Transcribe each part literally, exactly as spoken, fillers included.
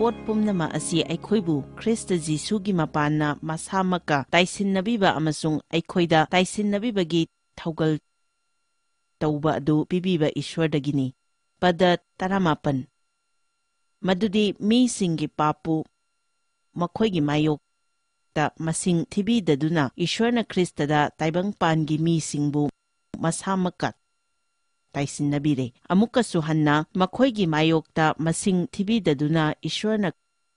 ꯄꯣꯠ ꯄꯨꯝꯅꯃꯛ ꯑꯁꯤ ꯑꯩꯈꯣꯏꯕꯨ ꯈ꯭ꯔꯤꯁꯇ ꯖꯤꯁꯨꯒꯤ ꯃꯄꯥꯟꯅ ꯃꯁꯥꯃꯛꯀ ꯇꯥꯏꯁꯤꯟꯅꯕꯤꯕ ꯑꯃꯁꯨꯡ ꯑꯩꯈꯣꯏꯗ ꯇꯥꯏꯁꯤꯟꯅꯕꯤꯕꯒꯤ ꯊꯧꯒꯜ ꯇꯧꯕ ꯑꯗꯨ ꯄꯤꯕꯤꯕ ꯏꯁ꯭ꯋꯔꯗꯒꯤꯅꯤ꯫ ꯄꯗ ꯇꯔꯥꯃꯥꯄꯟ ꯃꯗꯨꯗꯤ ꯃꯤꯁꯤꯡꯒꯤ ꯄꯥꯞꯄꯨ ꯃꯈꯣꯏꯒꯤ ꯃꯥꯌꯣꯛꯇ ꯃꯁꯤꯡ ꯊꯤꯕꯤꯗꯗꯨꯅ ꯏꯁ꯭ꯋꯔꯅ ꯈ꯭ꯔꯤꯁꯇꯗ ꯇꯥꯏꯕꯪꯄꯥꯟꯒꯤ ꯃꯤꯁꯤꯡꯕꯨ ꯃꯁꯥꯃꯛꯀ ꯇꯥꯏꯁꯤꯟꯅꯕꯤꯔꯦ꯫ ꯑꯃꯨꯛꯀꯁꯨ ꯍꯟꯅ ꯃꯈꯣꯏꯒꯤ ꯃꯥꯌꯣꯛꯇ ꯃꯁꯤꯡ ꯊꯤꯕꯤꯗꯗꯨꯅ ꯏꯁ꯭ꯋꯔꯅ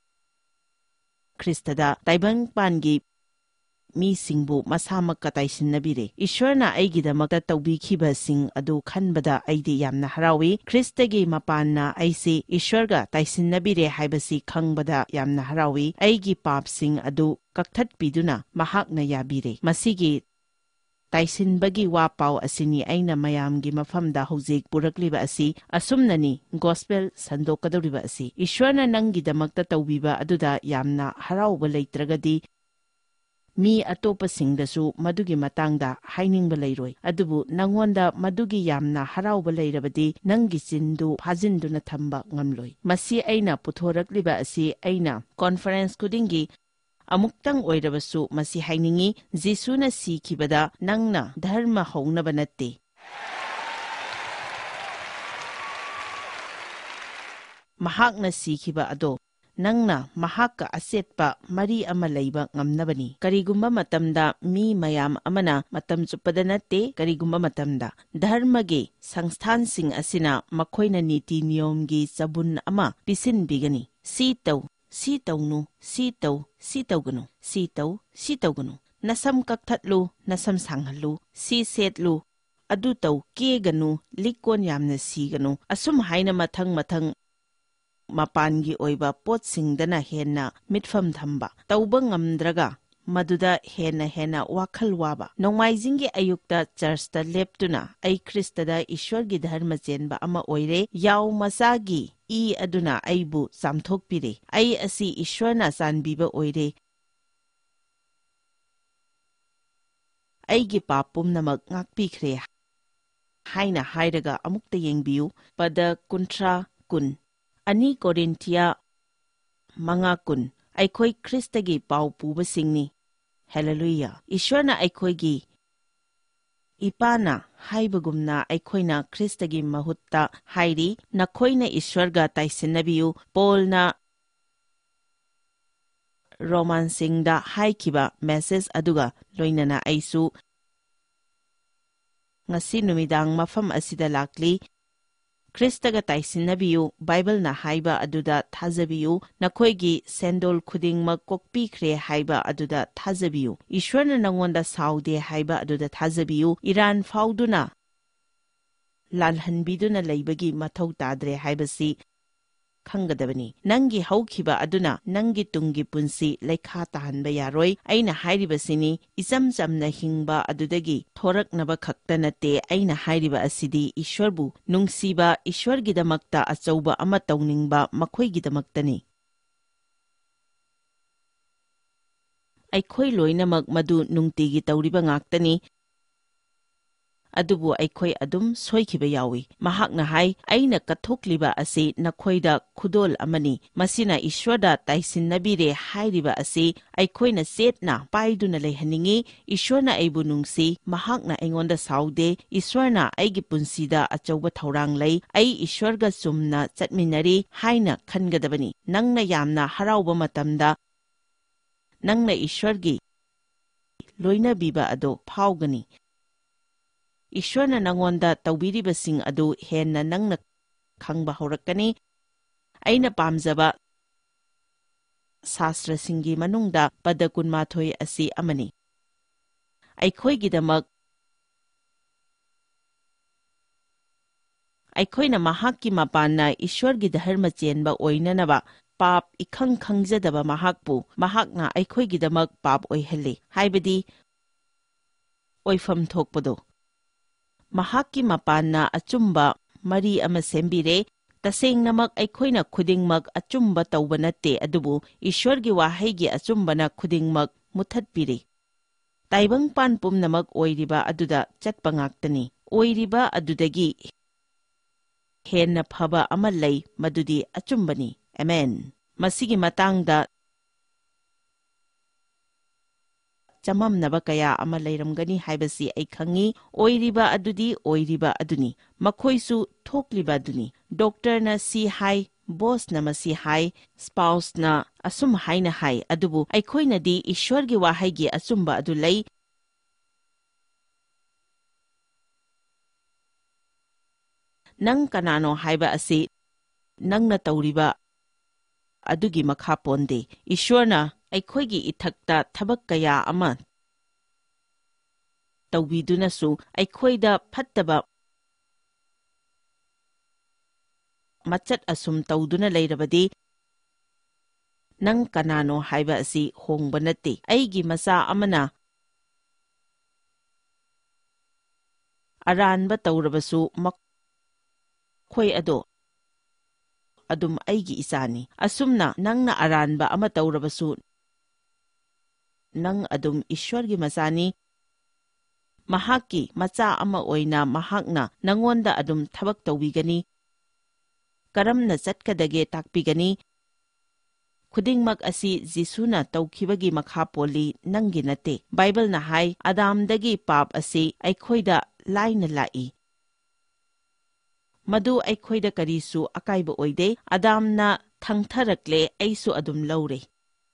ꯈ꯭ꯔꯤꯁꯇꯗ ꯇꯥꯏꯕꯪꯄꯥꯟꯒꯤ ꯃꯤꯁꯤꯡꯕꯨ ꯃꯁꯥꯃꯛꯀ ꯇꯥꯏꯁꯤꯟꯅꯕꯤꯔꯦ꯫ ꯏꯁ꯭ꯋꯔꯅ ꯑꯩꯒꯤꯗꯃꯛꯇ ꯇꯧꯕꯤꯈꯤꯕꯁꯤꯡ ꯑꯗꯨ ꯈꯟꯕꯗ ꯑꯩꯗꯤ ꯌꯥꯝꯅ ꯍꯔꯥꯎꯏ꯫ ꯈ꯭ꯔꯤꯁꯇꯒꯤ ꯃꯄꯥꯟꯅ ꯑꯩꯁꯤ ꯏꯁ꯭ꯋꯔꯒ ꯇꯥꯏꯁꯤꯟꯅꯕꯤꯔꯦ ꯍꯥꯏꯕꯁꯤ ꯈꯪꯕꯗ ꯌꯥꯝꯅ ꯍꯔꯥꯎꯏ꯫ ꯑꯩꯒꯤ ꯄꯥꯞꯁꯤꯡ ꯑꯗꯨ ꯀꯛꯊꯠꯄꯤꯗꯨꯅ ꯃꯍꯥꯛꯅ ꯌꯥꯕꯤꯔꯦ꯫ ꯃꯁꯤꯒꯤ ꯇꯥꯏꯁꯤꯟꯕꯒꯤ ꯋꯥ ꯄꯥꯎ ꯑꯁꯤꯅꯤ ꯑꯩꯅ ꯃꯌꯥꯝꯒꯤ ꯃꯐꯝꯗ ꯍꯧꯖꯤꯛ ꯄꯨꯔꯛꯂꯤꯕ ꯑꯁꯤ꯫ ꯑꯁꯨꯝꯅꯅꯤ ꯒꯣꯁꯄꯦꯜ ꯁꯟꯗꯣꯛꯀꯗꯧꯔꯤꯕ ꯑꯁꯤ꯫ ꯏꯁ꯭ꯋꯔꯅ ꯅꯪꯒꯤꯗꯃꯛꯇ ꯇꯧꯕꯤꯕ ꯑꯗꯨꯗ ꯌꯥꯝꯅ ꯍꯔꯥꯎꯕ ꯂꯩꯇ꯭ꯔꯒꯗꯤ ꯃꯤ ꯑꯇꯣꯞꯄꯁꯤꯡꯗꯁꯨ ꯃꯗꯨꯒꯤ ꯃꯇꯥꯡꯗ ꯍꯥꯏꯅꯤꯡꯕ ꯂꯩꯔꯣꯏ꯫ ꯑꯗꯨꯕꯨ ꯅꯪꯉꯣꯟꯗ ꯃꯗꯨꯒꯤ ꯌꯥꯝꯅ ꯍꯔꯥꯎꯕ ꯂꯩꯔꯕꯗꯤ ꯅꯪꯒꯤ ꯆꯤꯟꯗꯨ ꯐꯥꯖꯤꯟꯗꯨꯅ ꯊꯝꯕ ꯉꯝꯂꯣꯏ꯫ ꯃꯁꯤ ꯑꯩꯅ ꯄꯨꯊꯣꯔꯛꯂꯤꯕ ꯑꯁꯤ ꯑꯩꯅ ꯀꯣꯟꯐꯔꯦꯟꯁ ꯈꯨꯗꯤꯡꯒꯤ ꯑꯃꯨꯛꯇꯪ ꯑꯣꯏꯔꯕꯁꯨ ꯃꯁꯤ ꯍꯥꯏꯅꯤꯡꯏ, ꯖꯤꯁꯨꯅ ꯁꯤꯈꯤꯕꯗ ꯅꯪꯅ ꯙꯔꯃ ꯍꯧꯅꯕ ꯅꯠꯇꯦ꯫ ꯃꯍꯥꯛꯅ ꯁꯤꯈꯤꯕ ꯑꯗꯣ ꯅꯪꯅ ꯃꯍꯥꯛꯀ ꯑꯆꯦꯠꯄ ꯃꯔꯤ ꯑꯃ ꯂꯩꯕ ꯉꯝꯅꯕꯅꯤ꯫ ꯀꯔꯤꯒꯨꯝꯕ ꯃꯇꯝꯗ ꯃꯤ ꯃꯌꯥꯝ ꯑꯃꯅ ꯃꯇꯝ ꯆꯨꯞꯄꯗ ꯅꯠꯇꯦ, ꯀꯔꯤꯒꯨꯝꯕ ꯃꯇꯝꯗ ꯙꯔꯃꯒꯤ ꯁꯪꯁꯊꯥꯟꯁꯤꯡ ꯑꯁꯤꯅ ꯃꯈꯣꯏꯅ ꯅꯤꯇꯤ ꯅꯤꯌꯣꯝꯒꯤ ꯆꯕꯨꯟ ꯑꯃ ꯄꯤꯁꯤꯟꯕꯤꯒꯅꯤ꯫ ꯁꯤ ꯇꯧ, ꯁꯤ ꯇꯧꯅꯨ, ꯁꯤ ꯇꯧ, ꯁꯤ ꯇꯧꯒꯅꯨ, ꯁꯤ ꯇꯧ, ꯁꯤ ꯇꯧꯒꯅꯨ, ꯅꯁꯝ ꯀꯛꯊꯠꯂꯨ, ꯅꯁꯝ ꯁꯥꯡꯍꯜꯂꯨ, ꯁꯤ ꯁꯦꯠꯂꯨ, ꯑꯗꯨ ꯇꯧ, ꯀꯦꯒꯅꯨ, ꯂꯤꯛꯀꯣꯟ ꯌꯥꯝꯅ ꯁꯤꯒꯅꯨ, ꯑꯁꯨꯝ ꯍꯥꯏꯅ ꯃꯊꯪ ꯃꯊꯪ ꯃꯄꯥꯟꯒꯤ ꯑꯣꯏꯕ ꯄꯣꯠꯁꯤꯡꯗꯅ ꯍꯦꯟꯅ ꯃꯤꯠꯐꯝ ꯊꯝꯕ, ꯇꯧꯕ ꯉꯝꯗ꯭ꯔꯒ ꯃꯗꯨꯗ ꯍꯦꯟꯅ ꯍꯦꯟꯅ ꯋꯥꯈꯜ ꯋꯥꯕ꯫ ꯅꯣꯡꯃꯥꯏꯖꯤꯡꯒꯤ ꯑꯌꯨꯛꯇ ꯆꯔꯆꯇ ꯂꯦꯞꯇꯨꯅ ꯑꯩ ꯈ꯭ꯔꯤꯁꯇꯗ ꯏꯁ꯭ꯋꯔꯒꯤ ꯙꯔꯃ ꯆꯦꯟꯕ ꯑꯃ ꯑꯣꯏꯔꯦ, ꯌꯥꯎ ꯃꯆꯥꯒꯤ ꯏ ꯑꯗꯨꯅ ꯑꯩꯕꯨ ꯆꯥꯝꯊꯣꯛꯄꯤꯔꯦ, ꯑꯩ ꯑꯁꯤ ꯏꯁ꯭ꯋꯔꯅ ꯆꯥꯟꯕꯤꯕ ꯑꯣꯏꯔꯦ, ꯑꯩꯒꯤ ꯄꯥꯞ ꯄꯨꯝꯅꯃꯛ ꯉꯥꯛꯄꯤꯈ꯭ꯔꯦ ꯍꯥꯏꯅ ꯍꯥꯏꯔꯒ ꯑꯃꯨꯛꯇ ꯌꯦꯡꯕꯤꯌꯨ꯫ ꯄꯗ ꯀꯨꯟꯊ꯭ꯔꯥ ꯀꯨꯟ ꯑꯅꯤ ꯀꯣꯔꯤꯟꯊꯤꯌꯥ ꯃꯉꯥ ꯀꯨꯟ ꯑꯩꯈꯣꯏ ꯈ꯭ꯔꯤꯁꯇꯒꯤ ꯄꯥꯎ ꯄꯨꯕꯁꯤꯡꯅꯤ꯫ ꯍꯦꯂꯦꯂꯨꯌꯥ! ꯏꯁ꯭ꯋꯔꯅ ꯑꯩꯈꯣꯏꯒꯤ ꯏꯄꯥꯅ ꯍꯥꯏꯕꯒꯨꯝꯅ ꯑꯩꯈꯣꯏꯅ ꯈ꯭ꯔꯤꯁꯇꯒꯤ ꯃꯍꯨꯠꯇ ꯍꯥꯏꯔꯤ, ꯅꯈꯣꯏꯅ ꯏꯁ꯭ꯋꯔꯒ ꯇꯥꯏꯁꯤꯟꯅꯕꯤꯌꯨ꯫ ꯄꯣꯜꯅ ꯔꯣꯃꯥꯟꯁꯤꯡꯗ ꯍꯥꯏꯈꯤꯕ ꯃꯦꯁꯦꯖ ꯑꯗꯨꯒ ꯂꯣꯏꯅꯅ ꯑꯩꯁꯨ ꯉꯁꯤ ꯅꯨꯃꯤꯗꯥꯡ ꯃꯐꯝ ꯑꯁꯤꯗ ꯂꯥꯛꯂꯤ꯫ ꯈ꯭ꯔꯤꯁꯇꯒ ꯇꯥꯏꯁꯤꯟꯅꯕꯤꯌꯨ, ꯕꯥꯏꯕꯜꯅ ꯍꯥꯏꯕ ꯑꯗꯨꯗ ꯊꯥꯖꯕꯤꯌꯨ, ꯅꯈꯣꯏꯒꯤ ꯁꯦꯟꯗꯣꯜ ꯈꯨꯗꯤꯡꯃꯛ ꯀꯣꯛꯄꯤꯈ꯭ꯔꯦ ꯍꯥꯏꯕ ꯑꯗꯨꯗ ꯊꯥꯖꯕꯤꯌꯨ, ꯏꯁ꯭ꯋꯔꯅ ꯅꯪꯉꯣꯟꯗ ꯁꯥꯎꯗꯦ ꯍꯥꯏꯕ ꯑꯗꯨꯗ ꯊꯥꯖꯕꯤꯌꯨ, ꯏꯔꯥꯟ ꯐꯥꯎꯗꯨꯅ ꯂꯥꯜꯍꯟꯕꯤꯗꯨꯅ ꯂꯩꯕꯒꯤ ꯃꯊꯧ ꯇꯥꯗ꯭ꯔꯦ ꯍꯥꯏꯕꯁꯤ ꯈꯪꯒꯗꯕꯅꯤ꯫ ꯅꯪꯒꯤ ꯍꯧꯈꯤꯕ ꯑꯗꯨꯅ ꯅꯪꯒꯤ ꯇꯨꯡꯒꯤ ꯄꯨꯟꯁꯤ ꯂꯩꯈꯥ ꯇꯥꯍꯟꯕ ꯌꯥꯔꯣꯏ꯫ ꯑꯩꯅ ꯍꯥꯏꯔꯤꯕꯁꯤꯅꯤ, ꯏꯆꯝ ꯆꯝꯅ ꯍꯤꯡꯕ ꯑꯗꯨꯗꯒꯤ ꯊꯣꯔꯛꯅꯕ ꯈꯛꯇ ꯅꯠꯇꯦ꯫ ꯑꯩꯅ ꯍꯥꯏꯔꯤꯕ ꯑꯁꯤꯗꯤ ꯏꯁ꯭ꯋꯔꯕꯨ ꯅꯨꯡꯁꯤꯕ, ꯏꯁ꯭ꯋꯔꯒꯤꯗꯃꯛꯇ ꯑꯆꯧꯕ ꯑꯃ ꯇꯧꯅꯤꯡꯕ ꯃꯈꯣꯏꯒꯤꯗꯃꯛꯇꯅꯤ꯫ ꯑꯩꯈꯣꯏ ꯂꯣꯏꯅꯃꯛ ꯃꯗꯨ ꯅꯨꯡꯇꯤꯒꯤ ꯇꯧꯔꯤꯕ ꯉꯥꯛꯇꯅꯤ, ꯑꯗꯨꯕꯨ ꯑꯩꯈꯣꯏ ꯑꯗꯨꯝ ꯁꯣꯏꯈꯤꯕ ꯌꯥꯎꯏ꯫ ꯃꯍꯥꯛꯅ ꯍꯥꯏ, ꯑꯩꯅ ꯀꯠꯊꯣꯛꯂꯤꯕ ꯑꯁꯤ ꯅꯈꯣꯏꯗ ꯈꯨꯗꯣꯜ ꯑꯃꯅꯤ, ꯃꯁꯤꯅ ꯏꯁ꯭ꯋꯔꯗ ꯇꯥꯏꯁꯤꯟꯅꯕꯤꯔꯦ ꯍꯥꯏꯔꯤꯕ ꯑꯁꯤ ꯑꯩꯈꯣꯏꯅ ꯆꯦꯠꯅ ꯄꯥꯏꯗꯨꯅ ꯂꯩꯍꯟꯅꯤꯡꯉꯤ꯫ ꯏꯁ꯭ꯋꯔꯅ ꯑꯩꯕꯨ ꯅꯨꯡꯁꯤ, ꯃꯍꯥꯛꯅ ꯑꯩꯉꯣꯟꯗ ꯁꯥꯎꯗꯦ, ꯏꯁ꯭ꯋꯔꯅ ꯑꯩꯒꯤ ꯄꯨꯟꯁꯤꯗ ꯑꯆꯧꯕ ꯊꯧꯔꯥꯡ ꯂꯩ, ꯑꯩ ꯏꯁ꯭ꯋꯔꯒ ꯆꯨꯝꯅ ꯆꯠꯃꯤꯟꯅꯔꯤ ꯍꯥꯏꯅ ꯈꯟꯒꯗꯕꯅꯤ꯫ ꯅꯪꯅ ꯌꯥꯝꯅ ꯍꯔꯥꯎꯕ ꯃꯇꯝꯗ ꯅꯪꯅ ꯏꯁ꯭ꯋꯔꯒꯤ ꯂꯣꯏꯅꯕꯤꯕ ꯑꯗꯨ ꯐꯥꯎꯒꯅꯤ꯫ ꯏꯁ꯭ꯋꯔꯅ ꯅꯪꯉꯣꯟꯗ ꯇꯧꯕꯤꯔꯤꯕꯁꯤꯡ ꯑꯗꯨ ꯍꯦꯟꯅ ꯅꯪꯅ ꯈꯪꯕ ꯍꯧꯔꯛꯀꯅꯤ꯫ ꯑꯩꯅ ꯄꯥꯝꯖꯕ ꯁꯥꯁꯇ꯭ꯔꯁꯤꯡꯒꯤ ꯃꯅꯨꯡꯗ ꯄꯗ ꯀꯨꯟꯃꯥꯊꯣꯏ ꯑꯁꯤ ꯑꯃꯅꯤ꯫ ꯑꯩꯈꯣꯏꯒꯤꯗꯃꯛ ꯑꯩꯈꯣꯏꯅ ꯃꯍꯥꯛꯀꯤ ꯃꯄꯥꯟꯅ ꯏꯁ꯭ꯋꯔꯒꯤ ꯙꯔꯃ ꯆꯦꯟꯕ ꯑꯣꯏꯅꯅꯕ ꯄꯥꯞ ꯏꯈꯪ ꯈꯪꯖꯗꯕ ꯃꯍꯥꯛꯄꯨ ꯃꯍꯥꯛꯅ ꯑꯩꯈꯣꯏꯒꯤꯗꯃꯛ ꯄꯥꯞ ꯑꯣꯏꯍꯜꯂꯤ, ꯍꯥꯏꯕꯗꯤ ꯑꯣꯏꯐꯝ ꯊꯣꯛꯄꯗꯣ꯫ ꯃꯍꯥꯛꯀꯤ ꯃꯄꯥꯟꯅ ꯑꯆꯨꯝꯕ ꯃꯔꯤ ꯑꯃ ꯁꯦꯝꯕꯤꯔꯦ꯫ ꯇꯁꯦꯡꯅꯃꯛ ꯑꯩꯈꯣꯏꯅ ꯈꯨꯗꯤꯡꯃꯛ ꯑꯆꯨꯝꯕ ꯇꯧꯕ ꯅꯠꯇꯦ, ꯑꯗꯨꯕꯨ ꯏꯁ꯭ꯋꯔꯒꯤ ꯋꯥꯍꯩꯒꯤ ꯑꯆꯨꯝꯕꯅ ꯈꯨꯗꯤꯡꯃꯛ ꯃꯨꯠꯊꯠꯄꯤꯔꯤ꯫ ꯇꯥꯏꯕꯪꯄꯥꯟ ꯄꯨꯝꯅꯃꯛ ꯑꯣꯏꯔꯤꯕ ꯑꯗꯨꯗ ꯆꯠꯄ ꯉꯥꯛꯇꯅꯤ꯫ ꯑꯣꯏꯔꯤꯕ ꯑꯗꯨꯗꯒꯤ ꯍꯦꯟꯅ ꯐꯕ ꯑꯃ ꯂꯩ, ꯃꯗꯨꯗꯤ ꯑꯆꯨꯝꯕꯅꯤ꯫ ꯑꯃꯦꯟ꯫ ꯃꯁꯤꯒꯤ ꯃꯇꯥꯡꯗ ꯆꯃꯝꯅꯕ ꯀꯌꯥ ꯑꯃ ꯂꯩꯔꯝꯒꯅꯤ ꯍꯥꯏꯕꯁꯤ ꯑꯩ ꯈꯪꯉꯤ꯫ ꯑꯣꯏꯔꯤꯕ ꯑꯗꯨꯗꯤ ꯑꯣꯏꯔꯤꯕ ꯑꯗꯨꯅꯤ, ꯃꯈꯣꯏꯁꯨ ꯊꯣꯛꯂꯤꯕ ꯑꯗꯨꯅꯤ꯫ ꯗꯣꯛꯇꯔꯅ ꯁꯤ ꯍꯥꯏ, ꯕꯣꯁꯅ ꯃꯁꯤ ꯍꯥꯏ, ꯁ꯭ꯄꯥꯎꯁꯅ ꯑꯁꯨꯝ ꯍꯥꯏꯅ ꯍꯥꯏ, ꯑꯗꯨꯕꯨ ꯑꯩꯈꯣꯏꯅꯗꯤ ꯏꯁ꯭ꯋꯔꯒꯤ ꯋꯥꯍꯩꯒꯤ ꯑꯆꯨꯝꯕ ꯑꯗꯨ ꯂꯩ꯫ ꯅꯪ ꯀꯅꯥꯅꯣ ꯍꯥꯏꯕ ꯑꯁꯤ ꯅꯪꯅ ꯇꯧꯔꯤꯕ ꯑꯗꯨꯒꯤ ꯃꯈꯥ ꯄꯣꯟꯗꯦ꯫ ꯏꯁ꯭ꯋꯔꯅ ꯑꯩꯈꯣꯏꯒꯤ ꯏꯊꯛꯇ ꯊꯕꯛ ꯀꯌꯥ ꯑꯃ ꯇꯧꯕꯤꯗꯨꯅꯁꯨ ꯑꯩꯈꯣꯏꯗ ꯐꯠꯇꯕ ꯃꯆꯠ ꯑꯁꯨꯝ ꯇꯧꯗꯨꯅ ꯂꯩꯔꯕꯗꯤ ꯅꯪ ꯀꯅꯥꯅꯣ ꯍꯥꯏꯕ ꯑꯁꯤ ꯍꯣꯡꯕ ꯅꯠꯇꯦ꯫ ꯑꯩꯒꯤ ꯃꯆꯥ ꯑꯃꯅ ꯑꯔꯥꯟꯕ ꯇꯧꯔꯕꯁꯨ ꯃꯈꯣꯏ ꯑꯗꯣ ꯑꯗꯨꯝ ꯑꯩꯒꯤ ꯏꯆꯥꯅꯤ꯫ ꯑꯁꯨꯝꯅ ꯅꯪꯅ ꯑꯔꯥꯟꯕ ꯑꯃ ꯇꯧꯔꯕꯁꯨ ꯅꯪ ꯑꯗꯨꯝ ꯏꯁ꯭ꯋꯔꯒꯤ ꯃꯆꯥꯅꯤ꯫ ꯃꯍꯥꯛꯀꯤ ꯃꯆꯥ ꯑꯃ ꯑꯣꯏꯅ ꯃꯍꯥꯛꯅ ꯅꯪꯉꯣꯟꯗ ꯑꯗꯨꯝ ꯊꯕꯛ ꯇꯧꯕꯤꯒꯅꯤ, ꯀꯔꯝꯅ ꯆꯠꯀꯗꯒꯦ ꯇꯥꯛꯄꯤꯒꯅꯤ꯫ ꯈꯨꯗꯤꯡꯃꯛ ꯑꯁꯤ ꯖꯤꯁꯨꯅ ꯇꯧꯈꯤꯕꯒꯤ ꯃꯈꯥ ꯄꯣꯜꯂꯤ, ꯅꯪꯒꯤ ꯅꯠꯇꯦ꯫ ꯕꯥꯏꯕꯜꯅ ꯍꯥꯏ, ꯑꯗꯥꯝꯗꯒꯤ ꯄꯥꯞ ꯑꯁꯤ ꯑꯩꯈꯣꯏꯗ ꯂꯥꯏꯅ ꯂꯥꯛꯏ, ꯃꯗꯨ ꯑꯩꯈꯣꯏꯗ ꯀꯔꯤꯁꯨ ꯑꯀꯥꯏꯕ ꯑꯣꯏꯗꯦ꯫ ꯑꯗꯥꯝꯅ ꯊꯪꯊꯔꯛꯂꯦ, ꯑꯩꯁꯨ ꯑꯗꯨꯝ ꯂꯧꯔꯦ꯫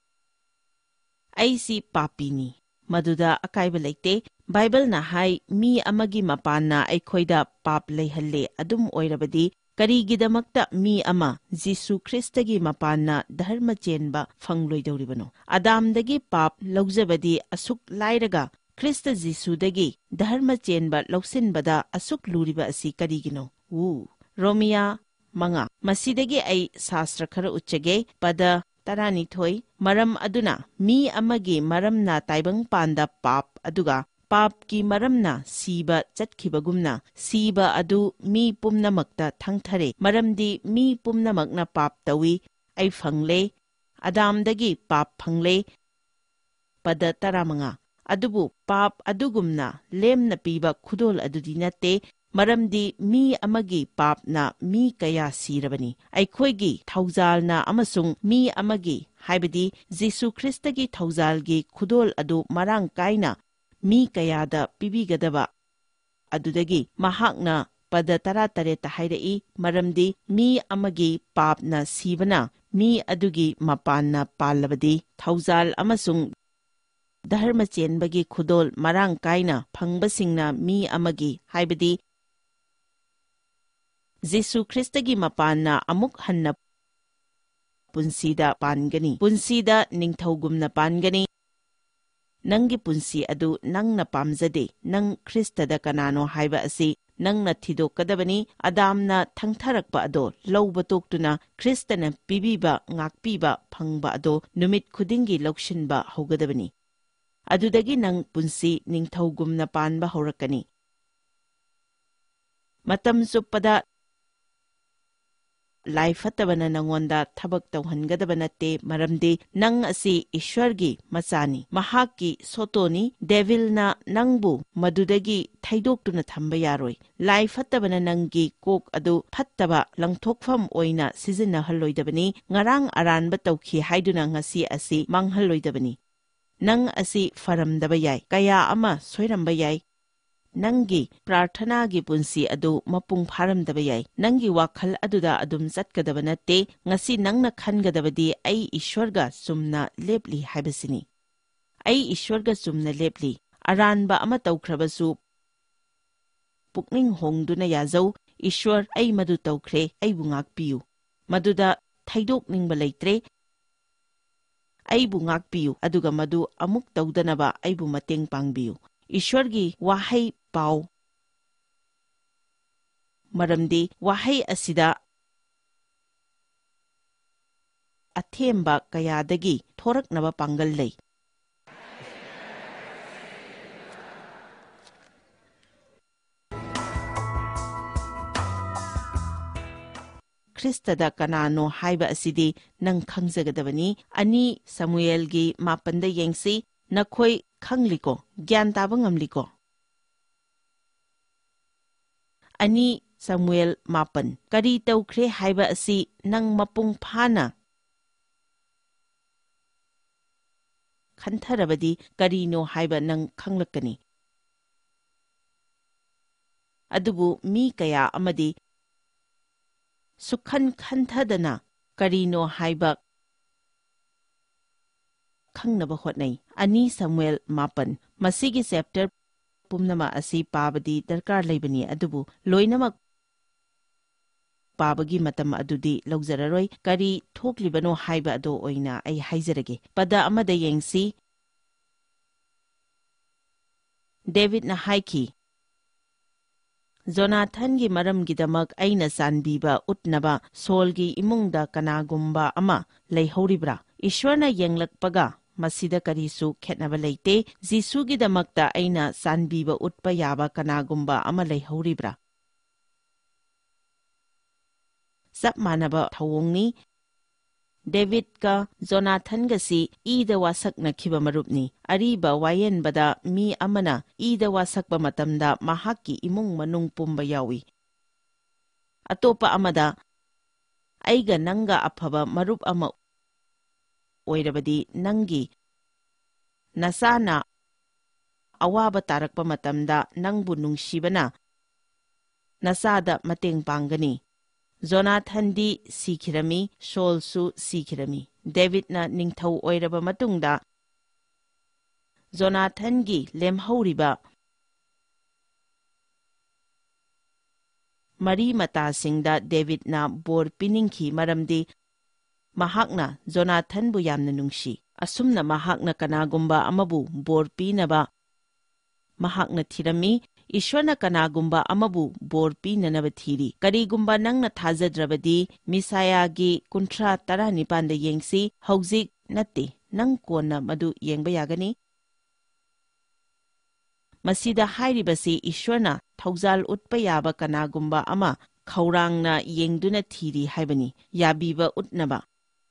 ꯑꯩꯁꯤ ꯄꯥꯄꯤꯅꯤ, ꯃꯗꯨꯗ ꯑꯀꯥꯏꯕ ꯂꯩꯇꯦ꯫ ꯕꯥꯏꯕꯜꯅ ꯍꯥꯏ, ꯃꯤ ꯑꯃꯒꯤ ꯃꯄꯥꯟꯅ ꯑꯩꯈꯣꯏꯗ ꯄꯥꯞ ꯂꯩꯍꯜꯂꯦ꯫ ꯑꯗꯨꯝ ꯑꯣꯏꯔꯕꯗꯤ ꯀꯔꯤꯒꯤꯗꯃꯛꯇ ꯃꯤ ꯑꯃ ꯖꯤꯁꯨ ꯈ꯭ꯔꯤꯁꯇꯒꯤ ꯃꯄꯥꯟꯅ ꯙꯔꯃ ꯆꯦꯟꯕ ꯐꯪꯂꯣꯏꯗꯧꯔꯤꯕꯅꯣ? ꯑꯗꯥꯝꯗꯒꯤ ꯄꯥꯞ ꯂꯧꯖꯕꯗꯤ ꯑꯁꯨꯛ ꯂꯥꯏꯔꯒ ꯈ꯭ꯔꯤꯁꯇ ꯖꯤꯁꯨꯗꯒꯤ ꯙꯔꯃ ꯆꯦꯟꯕ ꯂꯧꯁꯤꯟꯕꯗ ꯑꯁꯨꯛ ꯂꯨꯔꯤꯕ ꯑꯁꯤ ꯀꯔꯤꯒꯤꯅꯣ? ꯎ ꯔꯣꯃꯤꯌꯥ ꯃꯉꯥ, ꯃꯁꯤꯗꯒꯤ ꯑꯩ ꯁꯥꯁꯇ꯭ꯔ ꯈꯔ ꯎꯠꯆꯒꯦ꯫ ꯄꯗ ꯇꯔꯥꯅꯤꯊꯣꯏ, ꯃꯔꯝ ꯑꯗꯨꯅ ꯃꯤ ꯑꯃꯒꯤ ꯃꯔꯝꯅ ꯇꯥꯏꯕꯪꯄꯥꯟꯗ ꯄꯥꯞ, ꯑꯗꯨꯒ ꯄꯥꯞꯀꯤ ꯃꯔꯝꯅ ꯁꯤꯕ ꯆꯠꯈꯤꯕꯒꯨꯝꯅ ꯁꯤꯕ ꯑꯗꯨ ꯃꯤ ꯄꯨꯝꯅꯃꯛꯇ ꯊꯪꯊꯔꯦ, ꯃꯔꯝꯗꯤ ꯃꯤ ꯄꯨꯝꯅꯃꯛꯅ ꯄꯥꯞ ꯇꯧꯏ꯫ ꯑꯩ ꯐꯪꯂꯦ, ꯑꯗꯥꯝꯗꯒꯤ ꯄꯥꯞ ꯐꯪꯂꯦ꯫ ꯄꯗ ꯇꯔꯥꯃꯉꯥ, ꯑꯗꯨꯕꯨ ꯄꯥꯞ ꯑꯗꯨꯒꯨꯝꯅ ꯂꯦꯝꯅ ꯄꯤꯕ ꯈꯨꯗꯣꯜ ꯑꯗꯨꯗꯤ ꯅꯠꯇꯦ, ꯃꯔꯝꯗꯤ ꯃꯤ ꯑꯃꯒꯤ ꯄꯥꯞꯅ ꯃꯤ ꯀꯌꯥ ꯁꯤꯔꯕꯅꯤ꯫ ꯑꯩꯈꯣꯏꯒꯤ ꯊꯧꯖꯥꯜꯅ ꯑꯃꯁꯨꯡ ꯃꯤ ꯑꯃꯒꯤ, ꯍꯥꯏꯕꯗꯤ ꯖꯤꯁꯨ ꯈ꯭ꯔꯤꯁꯇꯒꯤ ꯊꯧꯖꯥꯜꯒꯤ ꯈꯨꯗꯣꯜ ꯑꯗꯨ ꯃꯔꯥꯡ ꯀꯥꯏꯅ ꯃꯤ ꯀꯌꯥꯗ ꯄꯤꯕꯤꯒꯗꯕ ꯑꯗꯨꯗꯒꯤ ꯃꯍꯥꯛꯅ ꯄꯗ ꯇꯔꯥꯇꯔꯦꯠꯇ ꯍꯥꯏꯔꯛꯏ, ꯃꯔꯝꯗꯤ ꯃꯤ ꯑꯃꯒꯤ ꯄꯥꯞꯅ ꯁꯤꯕꯅ ꯃꯤ ꯑꯗꯨꯒꯤ ꯃꯄꯥꯟꯅ ꯄꯥꯜꯂꯕꯗꯤ ꯊꯧꯖꯥꯜ ꯑꯃꯁꯨꯡ ꯙꯔꯃ ꯆꯦꯟꯕꯒꯤ ꯈꯨꯗꯣꯜ ꯃꯔꯥꯡ ꯀꯥꯏꯅ ꯐꯪꯕꯁꯤꯡꯅ ꯃꯤ ꯑꯃꯒꯤ, ꯍꯥꯏꯕꯗꯤ ꯖꯤꯁꯨ ꯈ꯭ꯔꯤꯁꯇꯒꯤ ꯃꯄꯥꯟꯅ ꯑꯃꯨꯛ ꯍꯟꯅ ꯄꯨꯟꯁꯤꯗ ꯄꯥꯟꯒꯅꯤ, ꯄꯨꯟꯁꯤꯗ ꯅꯤꯡꯊꯧꯒꯨꯝꯅ ꯄꯥꯟꯒꯅꯤ꯫ ꯅꯪꯒꯤ ꯄꯨꯟꯁꯤ ꯑꯗꯨ ꯅꯪꯅ ꯄꯥꯝꯖꯗꯦ꯫ ꯅꯪ ꯈ꯭ꯔꯤꯁꯇꯗ ꯀꯅꯥꯅꯣ ꯍꯥꯏꯕ ꯑꯁꯤ ꯅꯪꯅ ꯊꯤꯗꯣꯛꯀꯗꯕꯅꯤ꯫ ꯑꯗꯥꯝꯅ ꯊꯪꯊꯔꯛꯄ ꯑꯗꯣ ꯂꯧꯕ ꯇꯣꯛꯇꯨꯅ ꯈ꯭ꯔꯤꯁꯇꯅ ꯄꯤꯕꯤꯕ ꯉꯥꯛꯄꯤꯕ ꯐꯪꯕ ꯑꯗꯣ ꯅꯨꯃꯤꯠ ꯈꯨꯗꯤꯡꯒꯤ ꯂꯧꯁꯤꯟꯕ ꯍꯧꯒꯗꯕꯅꯤ꯫ ꯑꯗꯨꯗꯒꯤ ꯅꯪ ꯄꯨꯟꯁꯤ ꯅꯤꯡꯊꯧꯒꯨꯝꯅ ꯄꯥꯟꯕ ꯍꯧꯔꯛꯀꯅꯤ꯫ ꯃꯇꯝ ꯆꯨꯞꯄꯗ ꯂꯥꯏ ꯐꯠꯇꯕꯅ ꯅꯪꯉꯣꯟꯗ ꯊꯕꯛ ꯇꯧꯍꯟꯒꯗꯕ ꯅꯠꯇꯦ, ꯃꯔꯝꯗꯤ ꯅꯪ ꯑꯁꯤ ꯏꯁ꯭ꯋꯔꯒꯤ ꯃꯆꯥꯅꯤ, ꯃꯍꯥꯛꯀꯤ ꯁꯣꯇꯣꯅꯤ꯫ ꯗꯦꯚꯤꯜꯅ ꯅꯪꯕꯨ ꯃꯗꯨꯗꯒꯤ ꯊꯩꯗꯣꯛꯇꯨꯅ ꯊꯝꯕ ꯌꯥꯔꯣꯏ꯫ ꯂꯥꯏ ꯐꯠꯇꯕꯅ ꯅꯪꯒꯤ ꯀꯣꯛ ꯑꯗꯨ ꯐꯠꯇꯕ ꯂꯪꯊꯣꯛꯐꯝ ꯑꯣꯏꯅ ꯁꯤꯖꯤꯟꯅꯍꯜꯂꯣꯏꯗꯕꯅꯤ꯫ ꯉꯔꯥꯡ ꯑꯔꯥꯟꯕ ꯇꯧꯈꯤ ꯍꯥꯏꯗꯨꯅ ꯉꯁꯤ ꯑꯁꯤ ꯃꯥꯡꯍꯜꯂꯣꯏꯗꯕꯅꯤ꯫ ꯅꯪ ꯑꯁꯤ ꯐꯔꯝꯗꯕ ꯌꯥꯏ, ꯀꯌా ꯑꯃ ꯁꯣꯏꯔꯝꯕ ꯌꯥꯏ, ꯅꯪꯒꯤ ꯄ꯭ꯔꯥꯔꯊꯅꯥꯒꯤ ꯄꯨꯟꯁꯤ ꯑꯗꯨ ꯃꯄꯨꯡ ꯐꯥꯔꯝꯗꯕ ꯌꯥꯏ, ꯅꯪꯒꯤ ꯋꯥꯈꯜ ꯑꯗꯨꯗ ꯑꯗꯨꯝ ꯆꯠꯀꯗꯕ ꯅꯠꯇꯦ꯫ ꯉꯁꯤ ꯅꯪꯅ ꯈꯟꯒꯗꯕꯗꯤ ꯑꯩ ꯏꯁ꯭ꯋꯔꯒ ꯆꯨꯝꯅ ꯂꯦꯞꯂꯤ ꯍꯥꯏꯕꯁꯤꯅꯤ꯫ ꯑꯩ ꯏꯁ꯭ꯋꯔꯒ ꯆꯨꯝꯅ ꯂꯦꯞꯂꯤ, ꯑꯔꯥꯟꯕ ꯑꯃ ꯇꯧꯈ꯭ꯔꯕꯁꯨ ꯄꯨꯛꯅꯤꯡ ꯍꯣꯡꯗꯨꯅ ꯌꯥꯖꯧ, ꯏꯁ꯭ꯋꯔ ꯑꯩ ꯃꯗꯨ ꯇꯧꯈ꯭ꯔꯦ, ꯑꯩꯕꯨ ꯉꯥꯛꯄꯤꯌꯨ, ꯃꯗꯨꯗ ꯊꯩꯗꯣꯛꯅꯤꯡꯕ ꯂꯩꯇ꯭ꯔꯦ꯫ ꯑꯩꯕꯨ ꯉꯥꯛꯄꯤꯌꯨ, ꯑꯗꯨꯒ ꯃꯗꯨ ꯑꯃꯨꯛ ꯇꯧꯗꯅꯕ ꯑꯩꯕꯨ ꯃꯇꯦꯡ ꯄꯥꯡꯕꯤꯌꯨ꯫ ꯏꯁ꯭ꯋꯔꯒꯤ ꯋꯥꯍꯩ ꯄꯥꯎ, ꯃꯔꯝꯗꯤ ꯋꯥꯍꯩ ꯑꯁꯤꯗ ꯑꯊꯦꯝꯕ ꯀꯌꯥꯗꯒꯤ ꯊꯣꯔꯛꯅꯕ ꯄꯥꯡꯒꯜ ꯂꯩ꯫ ꯈ꯭ꯔꯤꯁꯇꯗ ꯀꯅꯥꯅꯣ ꯍꯥꯏꯕ ꯑꯁꯤꯗꯤ ꯅꯪ ꯈꯪꯖꯒꯗꯕꯅꯤ꯫ ꯑꯅꯤ ꯁꯃꯨꯑꯦꯜꯒꯤ ꯃꯥꯄꯟꯗ ꯌꯦꯡꯁꯤ꯫ ꯅꯈꯣꯏ ꯈꯪꯂꯤꯀꯣ, ꯒ꯭ꯌꯥꯟ ꯇꯥꯕ ꯉꯝꯂꯤꯀꯣ? ꯑꯅꯤ ꯁꯃꯨꯑꯦꯜ ꯃꯥꯄꯟ, ꯀꯔꯤ ꯇꯧꯈ꯭ꯔꯦ ꯍꯥꯏꯕ ꯑꯁꯤ ꯅꯪ ꯃꯄꯨꯡ ꯐꯥꯅ ꯈꯟꯊꯔꯕꯗꯤ ꯀꯔꯤꯅꯣ ꯍꯥꯏꯕ ꯅꯪ ꯈꯪꯂꯛꯀꯅꯤ꯫ ꯑꯗꯨꯕꯨ ꯃꯤ ꯀꯌꯥ ꯑꯃꯗꯤ ꯁꯨꯛꯈꯟ ꯈꯟꯊꯗꯅ ꯀꯔꯤꯅꯣ ꯍꯥꯏꯕ ꯈꯪꯅꯕ ꯍꯣꯠꯅꯩ꯫ ꯑꯅꯤ ꯁꯃꯨꯑꯦꯜ ꯃꯥꯄꯟ ꯃꯁꯤꯒꯤ ꯆꯦꯞꯇꯔ ꯄꯨꯝꯅꯃꯛ ꯑꯁꯤ ꯄꯥꯕꯗꯤ ꯗꯔꯀꯥꯔ ꯂꯩꯕꯅꯤ, ꯑꯗꯨꯕꯨ ꯂꯣꯏꯅꯃꯛ ꯄꯥꯕꯒꯤ ꯃꯇꯝ ꯑꯗꯨꯗꯤ ꯂꯧꯖꯔꯔꯣꯏ꯫ ꯀꯔꯤ ꯊꯣꯛꯂꯤꯕꯅꯣ ꯍꯥꯏꯕ ꯑꯗꯨ ꯑꯣꯏꯅ ꯑꯩ ꯍꯥꯏꯖꯔꯒꯦ꯫ ꯄꯗ ꯑꯃꯗ ꯌꯦꯡꯁꯤ꯫ ꯗꯦꯕꯤꯗꯅ ꯍꯥꯏꯈꯤ, ꯖꯣꯅꯥꯊꯟꯒꯤ ꯃꯔꯝꯒꯤꯗꯃꯛ ꯑꯩꯅ ꯆꯥꯟꯕꯤꯕ ꯎꯠꯅꯕ ꯁꯣꯜꯒꯤ ꯏꯃꯨꯡꯗ ꯀꯅꯥꯒꯨꯝꯕ ꯑꯃ ꯂꯩꯍꯧꯔꯤꯕ꯭ꯔꯥ? ꯏꯁ꯭ꯋꯔꯅ ꯌꯦꯡꯂꯛꯄꯒ ꯃꯁꯤꯗ ꯀꯔꯤꯁꯨ ꯈꯦꯠꯅꯕ ꯂꯩꯇꯦ꯫ ꯖꯤꯁꯨꯒꯤꯗꯃꯛꯇ ꯑꯩꯅ ꯆꯥꯟꯕꯤꯕ ꯎꯠꯄ ꯌꯥꯕ ꯀꯅꯥꯒꯨꯝꯕ ꯑꯃ ꯂꯩꯍꯧꯔꯤꯕ꯭ꯔꯥ? ꯆꯞ ꯃꯥꯟꯅꯕ ꯊꯧꯑꯣꯡꯅꯤ꯫ ꯗꯦꯕꯤꯗꯀ ꯖꯣꯅꯥꯊꯟꯒꯁꯤ ꯏꯗ ꯋꯥꯁꯛꯅꯈꯤꯕ ꯃꯔꯨꯞꯅꯤ꯫ ꯑꯔꯤꯕ ꯋꯥꯌꯦꯟꯕꯗ ꯃꯤ ꯑꯃꯅ ꯏꯗ ꯋꯥꯁꯛꯄ ꯃꯇꯝꯗ ꯃꯍꯥꯛꯀꯤ ꯏꯃꯨꯡ ꯃꯅꯨꯡ ꯄꯨꯝꯕ ꯌꯥꯎꯏ꯫ ꯑꯇꯣꯞꯄ ꯑꯃꯗ, ꯑꯩꯒ ꯅꯪꯒ ꯑꯐꯕ ꯃꯔꯨꯞ ꯑꯃ ꯑꯣꯏꯔꯕꯗꯤ ꯅꯪꯒꯤ ꯅꯆꯥꯅ ꯑꯋꯥꯕ ꯇꯥꯔꯛꯄ ꯃꯇꯝꯗ ꯅꯪꯕꯨ ꯅꯨꯡꯁꯤꯕꯅ ꯅꯆꯥꯗ ꯃꯇꯦꯡ ꯄꯥꯡꯒꯅꯤ꯫ ꯖꯣꯅꯥꯊꯟꯗꯤ ꯁꯤꯈꯤꯔꯝꯃꯤ, ꯁꯣꯜꯁꯨ ꯁꯤꯈꯤꯔꯝꯃꯤ꯫ ꯗꯦꯕꯤꯗꯅ ꯅꯤꯡꯊꯧ ꯑꯣꯏꯔꯕ ꯃꯇꯨꯡꯗ ꯖꯣꯅꯥꯊꯟꯒꯤ ꯂꯦꯝꯍꯧꯔꯤꯕ ꯃꯔꯤ ꯃꯇꯥꯁꯤꯡꯗ ꯗꯦꯕꯤꯗꯅ ꯕꯣꯔ ꯄꯤꯅꯤꯡꯈꯤ, ꯃꯔꯝꯗꯤ ꯃꯍꯥꯛꯅ ꯖꯣꯅꯥꯊꯟꯕꯨ ꯌꯥꯝꯅ ꯅꯨꯡꯁꯤ꯫ ꯑꯁꯨꯝꯅ ꯃꯍꯥꯛꯅ ꯀꯅꯥꯒꯨꯝꯕ ꯑꯃꯕꯨ ꯕꯣꯔ ꯄꯤꯅꯕ ꯃꯍꯥꯛꯅ ꯊꯤꯔꯝꯃꯤ꯫ ꯏꯁ꯭ꯋꯔꯅ ꯀꯅꯥꯒꯨꯝꯕ ꯑꯃꯕꯨ ꯕꯣꯔ ꯄꯤꯅꯅꯕ ꯊꯤꯔꯤ꯫ ꯀꯔꯤꯒꯨꯝꯕ ꯅꯪꯅ ꯊꯥꯖꯗ꯭ꯔꯕꯗꯤ ꯃꯤꯁꯥꯌꯥꯒꯤ ꯀꯨꯟꯊ꯭ꯔꯥ ꯇꯔꯥꯅꯤꯄꯥꯟꯗ ꯌꯦꯡꯁꯤ꯫ ꯍꯧꯖꯤꯛ ꯅꯠꯇꯦ, ꯅꯪ ꯀꯣꯟꯅ ꯃꯗꯨ ꯌꯦꯡꯕ ꯌꯥꯒꯅꯤ꯫ ꯃꯁꯤꯗ ꯍꯥꯏꯔꯤꯕꯁꯤ ꯏꯁ꯭ꯋꯔꯅ ꯊꯧꯖꯥꯜ ꯎꯠꯄ ꯌꯥꯕ ꯀꯅꯥꯒꯨꯝꯕ ꯑꯃ ꯈꯧꯔꯥꯡꯅ ꯌꯦꯡꯗꯨꯅ ꯊꯤꯔꯤ ꯍꯥꯏꯕꯅꯤ, ꯌꯥꯕꯤꯕ ꯎꯠꯅꯕ꯫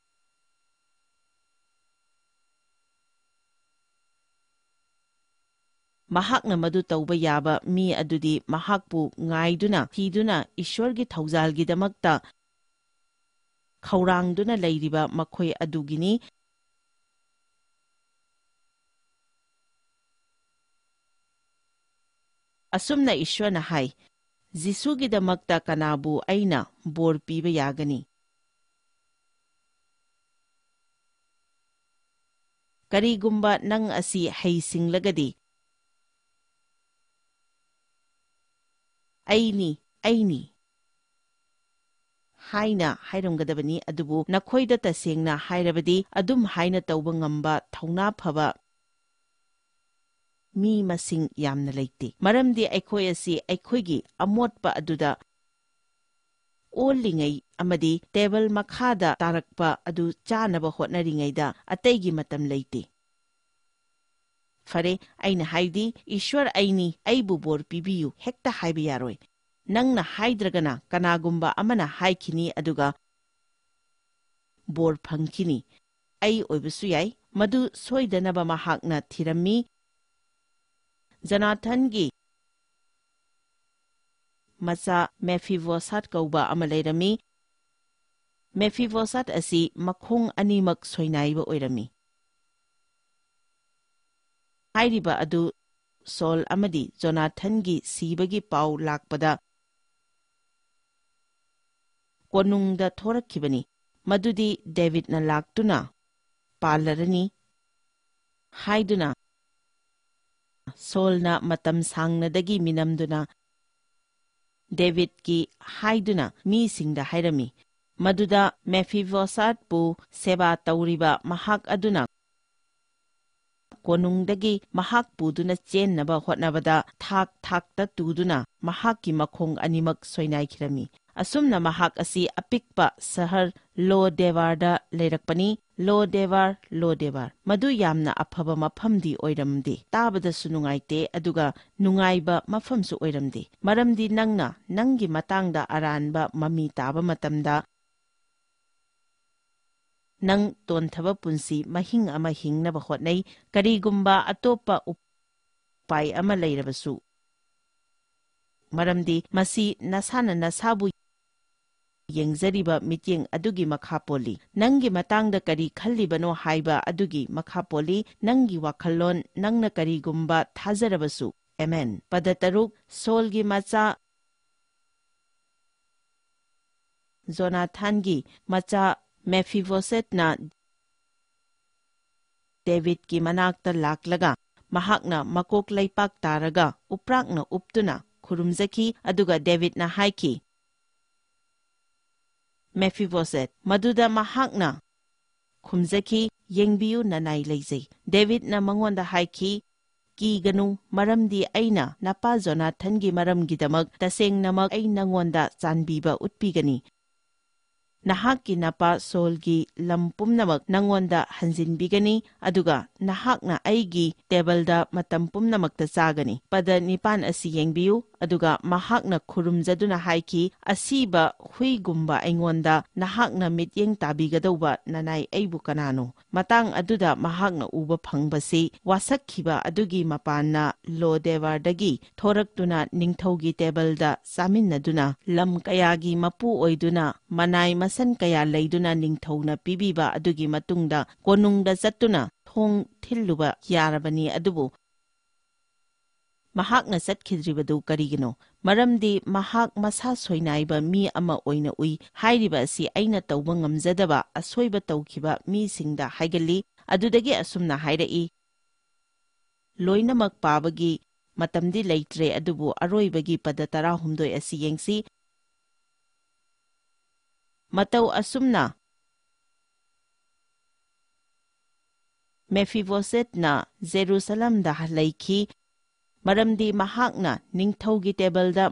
ꯃꯍꯥꯛꯅ ꯃꯗꯨ ꯇꯧꯕ ꯌꯥꯕ ꯃꯤ ꯑꯗꯨꯗꯤ ꯃꯍꯥꯛꯄꯨ ꯉꯥꯏꯗꯨꯅ ꯊꯤꯗꯨꯅ ꯏꯁ꯭ꯋꯔꯒꯤ ꯊꯧꯖꯥꯜꯒꯤꯗꯃꯛꯇ ꯈꯧꯔꯥꯡꯗꯨꯅ ꯂꯩꯔꯤꯕ ꯃꯈꯣꯏ ꯑꯗꯨꯒꯤꯅꯤ꯫ ꯑꯁꯨꯝꯅ ꯏꯁ꯭ꯋꯔꯅ ꯍꯥꯏ, ꯖꯤꯁꯨꯒꯤꯗꯃꯛꯇ ꯀꯅꯥꯕꯨ ꯑꯩꯅ ꯕꯣꯔ ꯄꯤꯕ ꯌꯥꯒꯅꯤ? ꯀꯔꯤꯒꯨꯝꯕ ꯅꯪ ꯑꯁꯤ ꯍꯩꯁꯤꯡꯂꯒꯗꯤ ꯑꯩꯅꯤ ꯑꯩꯅꯤ ꯍꯥꯏꯅ ꯍꯥꯏꯔꯝꯒꯗꯕꯅꯤ, ꯑꯗꯨꯕꯨ ꯅꯈꯣꯏꯗ ꯇꯁꯦꯡꯅ ꯍꯥꯏꯔꯕꯗꯤ ꯑꯗꯨꯝ ꯍꯥꯏꯅ ꯇꯧꯕ ꯉꯝꯕ ꯊꯧꯅꯥ ꯐꯕ ꯃꯤ ꯃꯁꯤꯡ ꯌꯥꯝꯅ ꯂꯩꯇꯦ꯫ ꯃꯔꯝꯗꯤ ꯑꯩꯈꯣꯏ ꯑꯁꯤ ꯑꯩꯈꯣꯏꯒꯤ ꯑꯃꯣꯠꯄ ꯑꯗꯨꯗ ꯑꯣꯜꯂꯤꯉꯩ ꯑꯃꯗꯤ ꯇꯦꯕꯜ ꯃꯈꯥꯗ ꯇꯥꯔꯛꯄ ꯑꯗꯨ ꯆꯥꯅꯕ ꯍꯣꯠꯅꯔꯤꯉꯩꯗ ꯑꯇꯩꯒꯤ ꯃꯇꯝ ꯂꯩꯇꯦ꯫ ꯐꯔꯦ, ꯑꯩꯅ ꯍꯥꯏꯗꯤ ꯏꯁ꯭ꯋꯔ ꯑꯩꯅꯤ, ꯑꯩꯕꯨ ꯕꯣꯔ ꯄꯤꯕꯤꯌꯨ ꯍꯦꯛꯇ ꯍꯥꯏꯕ ꯌꯥꯔꯣꯏ꯫ ꯅꯪꯅ ꯍꯥꯏꯗ꯭ꯔꯒꯅ ꯀꯅꯥꯒꯨꯝꯕ ꯑꯃꯅ ꯍꯥꯏꯈꯤꯅꯤ ꯑꯗꯨꯒ ꯕꯣꯔ ꯐꯪꯈꯤꯅꯤ꯫ ꯑꯩ ꯑꯣꯏꯕꯁꯨ ꯌꯥꯏ꯫ ꯃꯗꯨ ꯁꯣꯏꯗꯅꯕ ꯃꯍꯥꯛꯅ ꯊꯤꯔꯝꯃꯤ꯫ ꯖꯣꯅꯥꯊꯟꯒꯤ ꯃꯆꯥ ꯃꯦꯐꯤꯕꯣꯁꯥꯠ ꯀꯧꯕ ꯑꯃ ꯂꯩꯔꯝꯃꯤ꯫ ꯃꯦꯐꯤꯕꯣꯁꯥꯠ ꯑꯁꯤ ꯃꯈꯣꯡ ꯑꯅꯤꯃꯛ ꯁꯣꯏꯅꯥꯏꯕ ꯑꯣꯏꯔꯝꯃꯤ꯫ ꯍꯥꯏꯔꯤꯕ ꯑꯗꯨ ꯁꯣꯜ ꯑꯃꯗꯤ ꯖꯣꯅꯥꯊꯟꯒꯤ ꯁꯤꯕꯒꯤ ꯄꯥꯎ ꯂꯥꯛꯄꯗ ꯀꯣꯅꯨꯡꯗ ꯊꯣꯔꯛꯈꯤꯕꯅꯤ, ꯃꯗꯨꯗꯤ ꯗꯦꯕꯤꯗꯅ ꯂꯥꯛꯇꯨꯅ ꯄꯥꯜꯂꯔꯅꯤ ꯍꯥꯏꯗꯨꯅ ꯁꯣꯜꯅ ꯃꯇꯝ ꯁꯥꯡꯅꯗꯒꯤ ꯃꯤꯅꯝꯗꯨꯅ ꯗꯦꯕꯤꯗꯀꯤ ꯍꯥꯏꯗꯨꯅ ꯃꯤꯁꯤꯡꯗ ꯍꯥꯏꯔꯝꯃꯤ, ꯃꯗꯨꯗ ꯃꯦꯐꯤꯕꯣꯁꯥꯠꯄꯨ ꯁꯦꯕꯥ ꯇꯧꯔꯤꯕ ꯃꯍꯥꯛ ꯑꯗꯨꯅ ꯀꯣꯅꯨꯡꯗꯒꯤ ꯃꯍꯥꯛ ꯄꯨꯗꯨꯅ ꯆꯦꯟꯅꯕ ꯍꯣꯠꯅꯕꯗ ꯊꯥꯛ ꯊꯥꯛꯇ ꯇꯨꯗꯨꯅ ꯃꯍꯥꯛꯀꯤ ꯃꯈꯣꯡ ꯑꯅꯤꯃꯛ ꯁꯣꯏꯅꯥꯏꯈꯤꯔꯝꯃꯤ꯫ ꯑꯁꯨꯝꯅ ꯃꯍꯥꯛ ꯑꯁꯤ ꯑꯄꯤꯛꯄ ꯁꯍꯔ ꯂꯣ ꯗꯦꯕꯥꯔꯗ ꯂꯩꯔꯛꯄꯅꯤ꯫ ꯂꯣ ꯗꯦꯕꯥꯔ ꯂꯣ ꯗꯦꯕꯥꯔ ꯃꯗꯨ ꯌꯥꯝꯅ ꯑꯐꯕ ꯃꯐꯝꯗꯤ ꯑꯣꯏꯔꯝꯗꯦ, ꯇꯥꯕꯗꯁꯨ ꯅꯨꯡꯉꯥꯏꯇꯦ ꯑꯗꯨꯒ ꯅꯨꯡꯉꯥꯏꯕ ꯃꯐꯝꯁꯨ ꯑꯣꯏꯔꯝꯗꯦ, ꯃꯔꯝꯗꯤ ꯅꯪꯅ ꯅꯪꯒꯤ ꯃꯇꯥꯡꯗ ꯑꯔꯥꯟꯕ ꯃꯃꯤ ꯇꯥꯕ ꯃꯇꯝꯗ ꯅꯪ ꯇꯣꯟꯊꯕ ꯄꯨꯟꯁꯤ ꯃꯍꯤꯡ ꯑꯃ ꯍꯤꯡꯅꯕ ꯍꯣꯠꯅꯩ꯫ ꯀꯔꯤꯒꯨꯝꯕ ꯑꯇꯣꯞꯄ ꯎꯄꯥꯏ ꯑꯃ ꯂꯩꯔꯕꯁꯨ, ꯃꯔꯝꯗꯤ ꯃꯁꯤ ꯅꯁꯥꯅ ꯅꯁꯥꯕꯨ ꯌꯦꯡꯖꯔꯤꯕ ꯃꯤꯠꯌꯦꯡ ꯑꯗꯨꯒꯤ ꯃꯈꯥ ꯄꯣꯜꯂꯤ ꯅꯪꯒꯤ ꯃꯇꯥꯡꯗ ꯀꯔꯤ ꯈꯜꯂꯤꯕꯅꯣ ꯍꯥꯏꯕ ꯑꯗꯨꯒꯤ ꯃꯈꯥ ꯄꯣꯜꯂꯤ ꯅꯪꯒꯤ ꯋꯥꯈꯜꯂꯣꯟ ꯅꯪꯅ ꯀꯔꯤꯒꯨꯝꯕ ꯊꯥꯖꯔꯕꯁꯨ ꯑꯦꯃꯦꯟ ꯄꯗ ꯇꯔꯨꯛ ꯁꯣꯜꯒꯤ ꯃꯆꯥ ꯖꯣꯅꯥꯊꯥꯟꯒꯤ ꯃꯆꯥ ꯃꯦꯐꯤꯕꯣꯁꯦꯠꯅ ꯗꯦꯕꯤꯗꯀꯤ ꯃꯅꯥꯛꯇ ꯂꯥꯛꯂꯒ ꯃꯍꯥꯛꯅ ꯃꯀꯣꯛ ꯂꯩꯄꯥꯛ ꯇꯥꯔꯒ ꯎꯄ꯭ꯔꯥꯛꯅ ꯎꯞꯇꯨꯅ ꯈꯨꯔꯨꯝꯖꯈꯤ ꯑꯗꯨꯒ ꯗꯦꯕꯤꯗꯅ ꯍꯥꯏꯈꯤ ꯃꯦꯐꯤꯕꯣꯁꯦꯠ ꯃꯗꯨꯗ ꯃꯍꯥꯛꯅ ꯈꯨꯝꯖꯈꯤ ꯌꯦꯡꯕꯤꯌꯨ ꯅꯅꯥꯏ ꯂꯩꯖꯩ ꯗꯦꯕꯤꯗꯅ ꯃꯉꯣꯟꯗ ꯍꯥꯏꯈꯤ ꯀꯤꯒꯅꯨ ꯃꯔꯝꯗꯤ ꯑꯩꯅ ꯅꯄꯥ ꯖꯣꯅꯥꯊꯟꯒꯤ ꯃꯔꯝꯒꯤꯗꯃꯛ ꯇꯁꯦꯡꯅꯃꯛ ꯑꯩ ꯅꯉꯣꯟꯗ ꯆꯥꯟꯕꯤꯕ ꯎꯠꯄꯤꯒꯅꯤ ꯅꯍꯥꯛꯀꯤ ꯅꯄꯥ ꯁꯣꯜꯒꯤ ꯂꯝ ꯄꯨꯝꯅꯃꯛ ꯅꯉꯣꯟꯗ ꯍꯟꯖꯤꯟꯕꯤꯒꯅꯤ ꯑꯗꯨꯒ ꯅꯍꯥꯛꯅ ꯑꯩꯒꯤ ꯇꯦꯕꯜꯗ ꯃꯇꯝ ꯄꯨꯝꯅꯃꯛꯇ ꯆꯥꯒꯅꯤ ꯄꯗ ꯅꯤꯄꯥꯟ ꯑꯁꯤ ꯌꯦꯡꯕꯤꯌꯨ ꯑꯗꯨꯒ ꯃꯍꯥꯛꯅ ꯈꯨꯔꯨꯝꯖꯗꯨꯅ ꯍꯥꯏꯈꯤ ꯑꯁꯤꯕ ꯍꯨꯏꯒꯨꯝꯕ ꯑꯩꯉꯣꯟꯗ ꯅꯍꯥꯛꯅ ꯃꯤꯠꯌꯦꯡ ꯇꯥꯕꯤꯒꯗꯧꯕ ꯅꯅꯥꯏ ꯑꯩꯕꯨ ꯀꯅꯥꯅꯣ ꯃꯇꯥꯡ ꯑꯗꯨꯗ ꯃꯍꯥꯛꯅ ꯎꯕ ꯐꯪꯕꯁꯤ ꯋꯥꯁꯛꯈꯤꯕ ꯑꯗꯨꯒꯤ ꯃꯄꯥꯟꯅ ꯂꯣꯗꯦꯕꯔꯗꯒꯤ ꯊꯣꯔꯛꯇꯨꯅ ꯅꯤꯡꯊꯧꯒꯤ ꯇꯦꯕꯜꯗ ꯆꯥꯃꯤꯟꯅꯗꯨꯅ ꯂꯝ ꯀꯌꯥꯒꯤ ꯃꯄꯨ ꯑꯣꯏꯗꯨꯅ ꯃꯅꯥꯏ ꯃꯁꯟ ꯀꯌꯥ ꯂꯩꯗꯨꯅ ꯅꯤꯡꯊꯧꯅ ꯄꯤꯕꯤꯕ ꯑꯗꯨꯒꯤ ꯃꯇꯨꯡꯗ ꯀꯣꯅꯨꯡꯗ ꯆꯠꯇꯨꯅ ꯊꯣꯡ ꯊꯤꯜꯂꯨꯕ ꯌꯥꯔꯕꯅꯤ ꯑꯗꯨꯕꯨ ꯃꯍꯥꯛꯅ ꯆꯠꯈꯤꯗ꯭ꯔꯤꯕꯗꯨ ꯀꯔꯤꯒꯤꯅꯣ ꯃꯔꯝꯗꯤ ꯃꯍꯥꯛ ꯃꯁꯥ ꯁꯣꯏꯅꯥꯏꯕ ꯃꯤ ꯑꯃ ꯑꯣꯏꯅ ꯎꯏ ꯍꯥꯏꯔꯤꯕ ꯑꯁꯤ ꯑꯩꯅ ꯇꯧꯕ ꯉꯝꯖꯗꯕ ꯑꯁꯣꯏꯕ ꯇꯧꯈꯤꯕ ꯃꯤꯁꯤꯡꯗ ꯍꯥꯏꯒꯜꯂꯤ ꯑꯗꯨꯗꯒꯤ ꯑꯁꯨꯝꯅ ꯍꯥꯏꯔꯛꯏ ꯂꯣꯏꯅꯃꯛ ꯄꯥꯕꯒꯤ ꯃꯇꯝꯗꯤ ꯂꯩꯇ꯭ꯔꯦ ꯑꯗꯨꯕꯨ ꯑꯔꯣꯏꯕꯒꯤ ꯄꯗ ꯇꯔꯥꯍꯨꯝꯗꯣꯏ ꯑꯁꯤ ꯌꯦꯡꯁꯤ ꯃꯇꯧ ꯑꯁꯨꯝꯅ ꯃꯦꯐꯤꯕꯣꯁꯦꯠꯅ ꯖꯦꯔꯨꯁꯥꯂꯝꯗ ꯂꯩꯈꯤ ꯃꯔꯝꯗꯤ ꯃꯍꯥꯛꯅ ꯅꯤꯡꯊꯧꯒꯤ ꯇꯦꯕꯜꯗ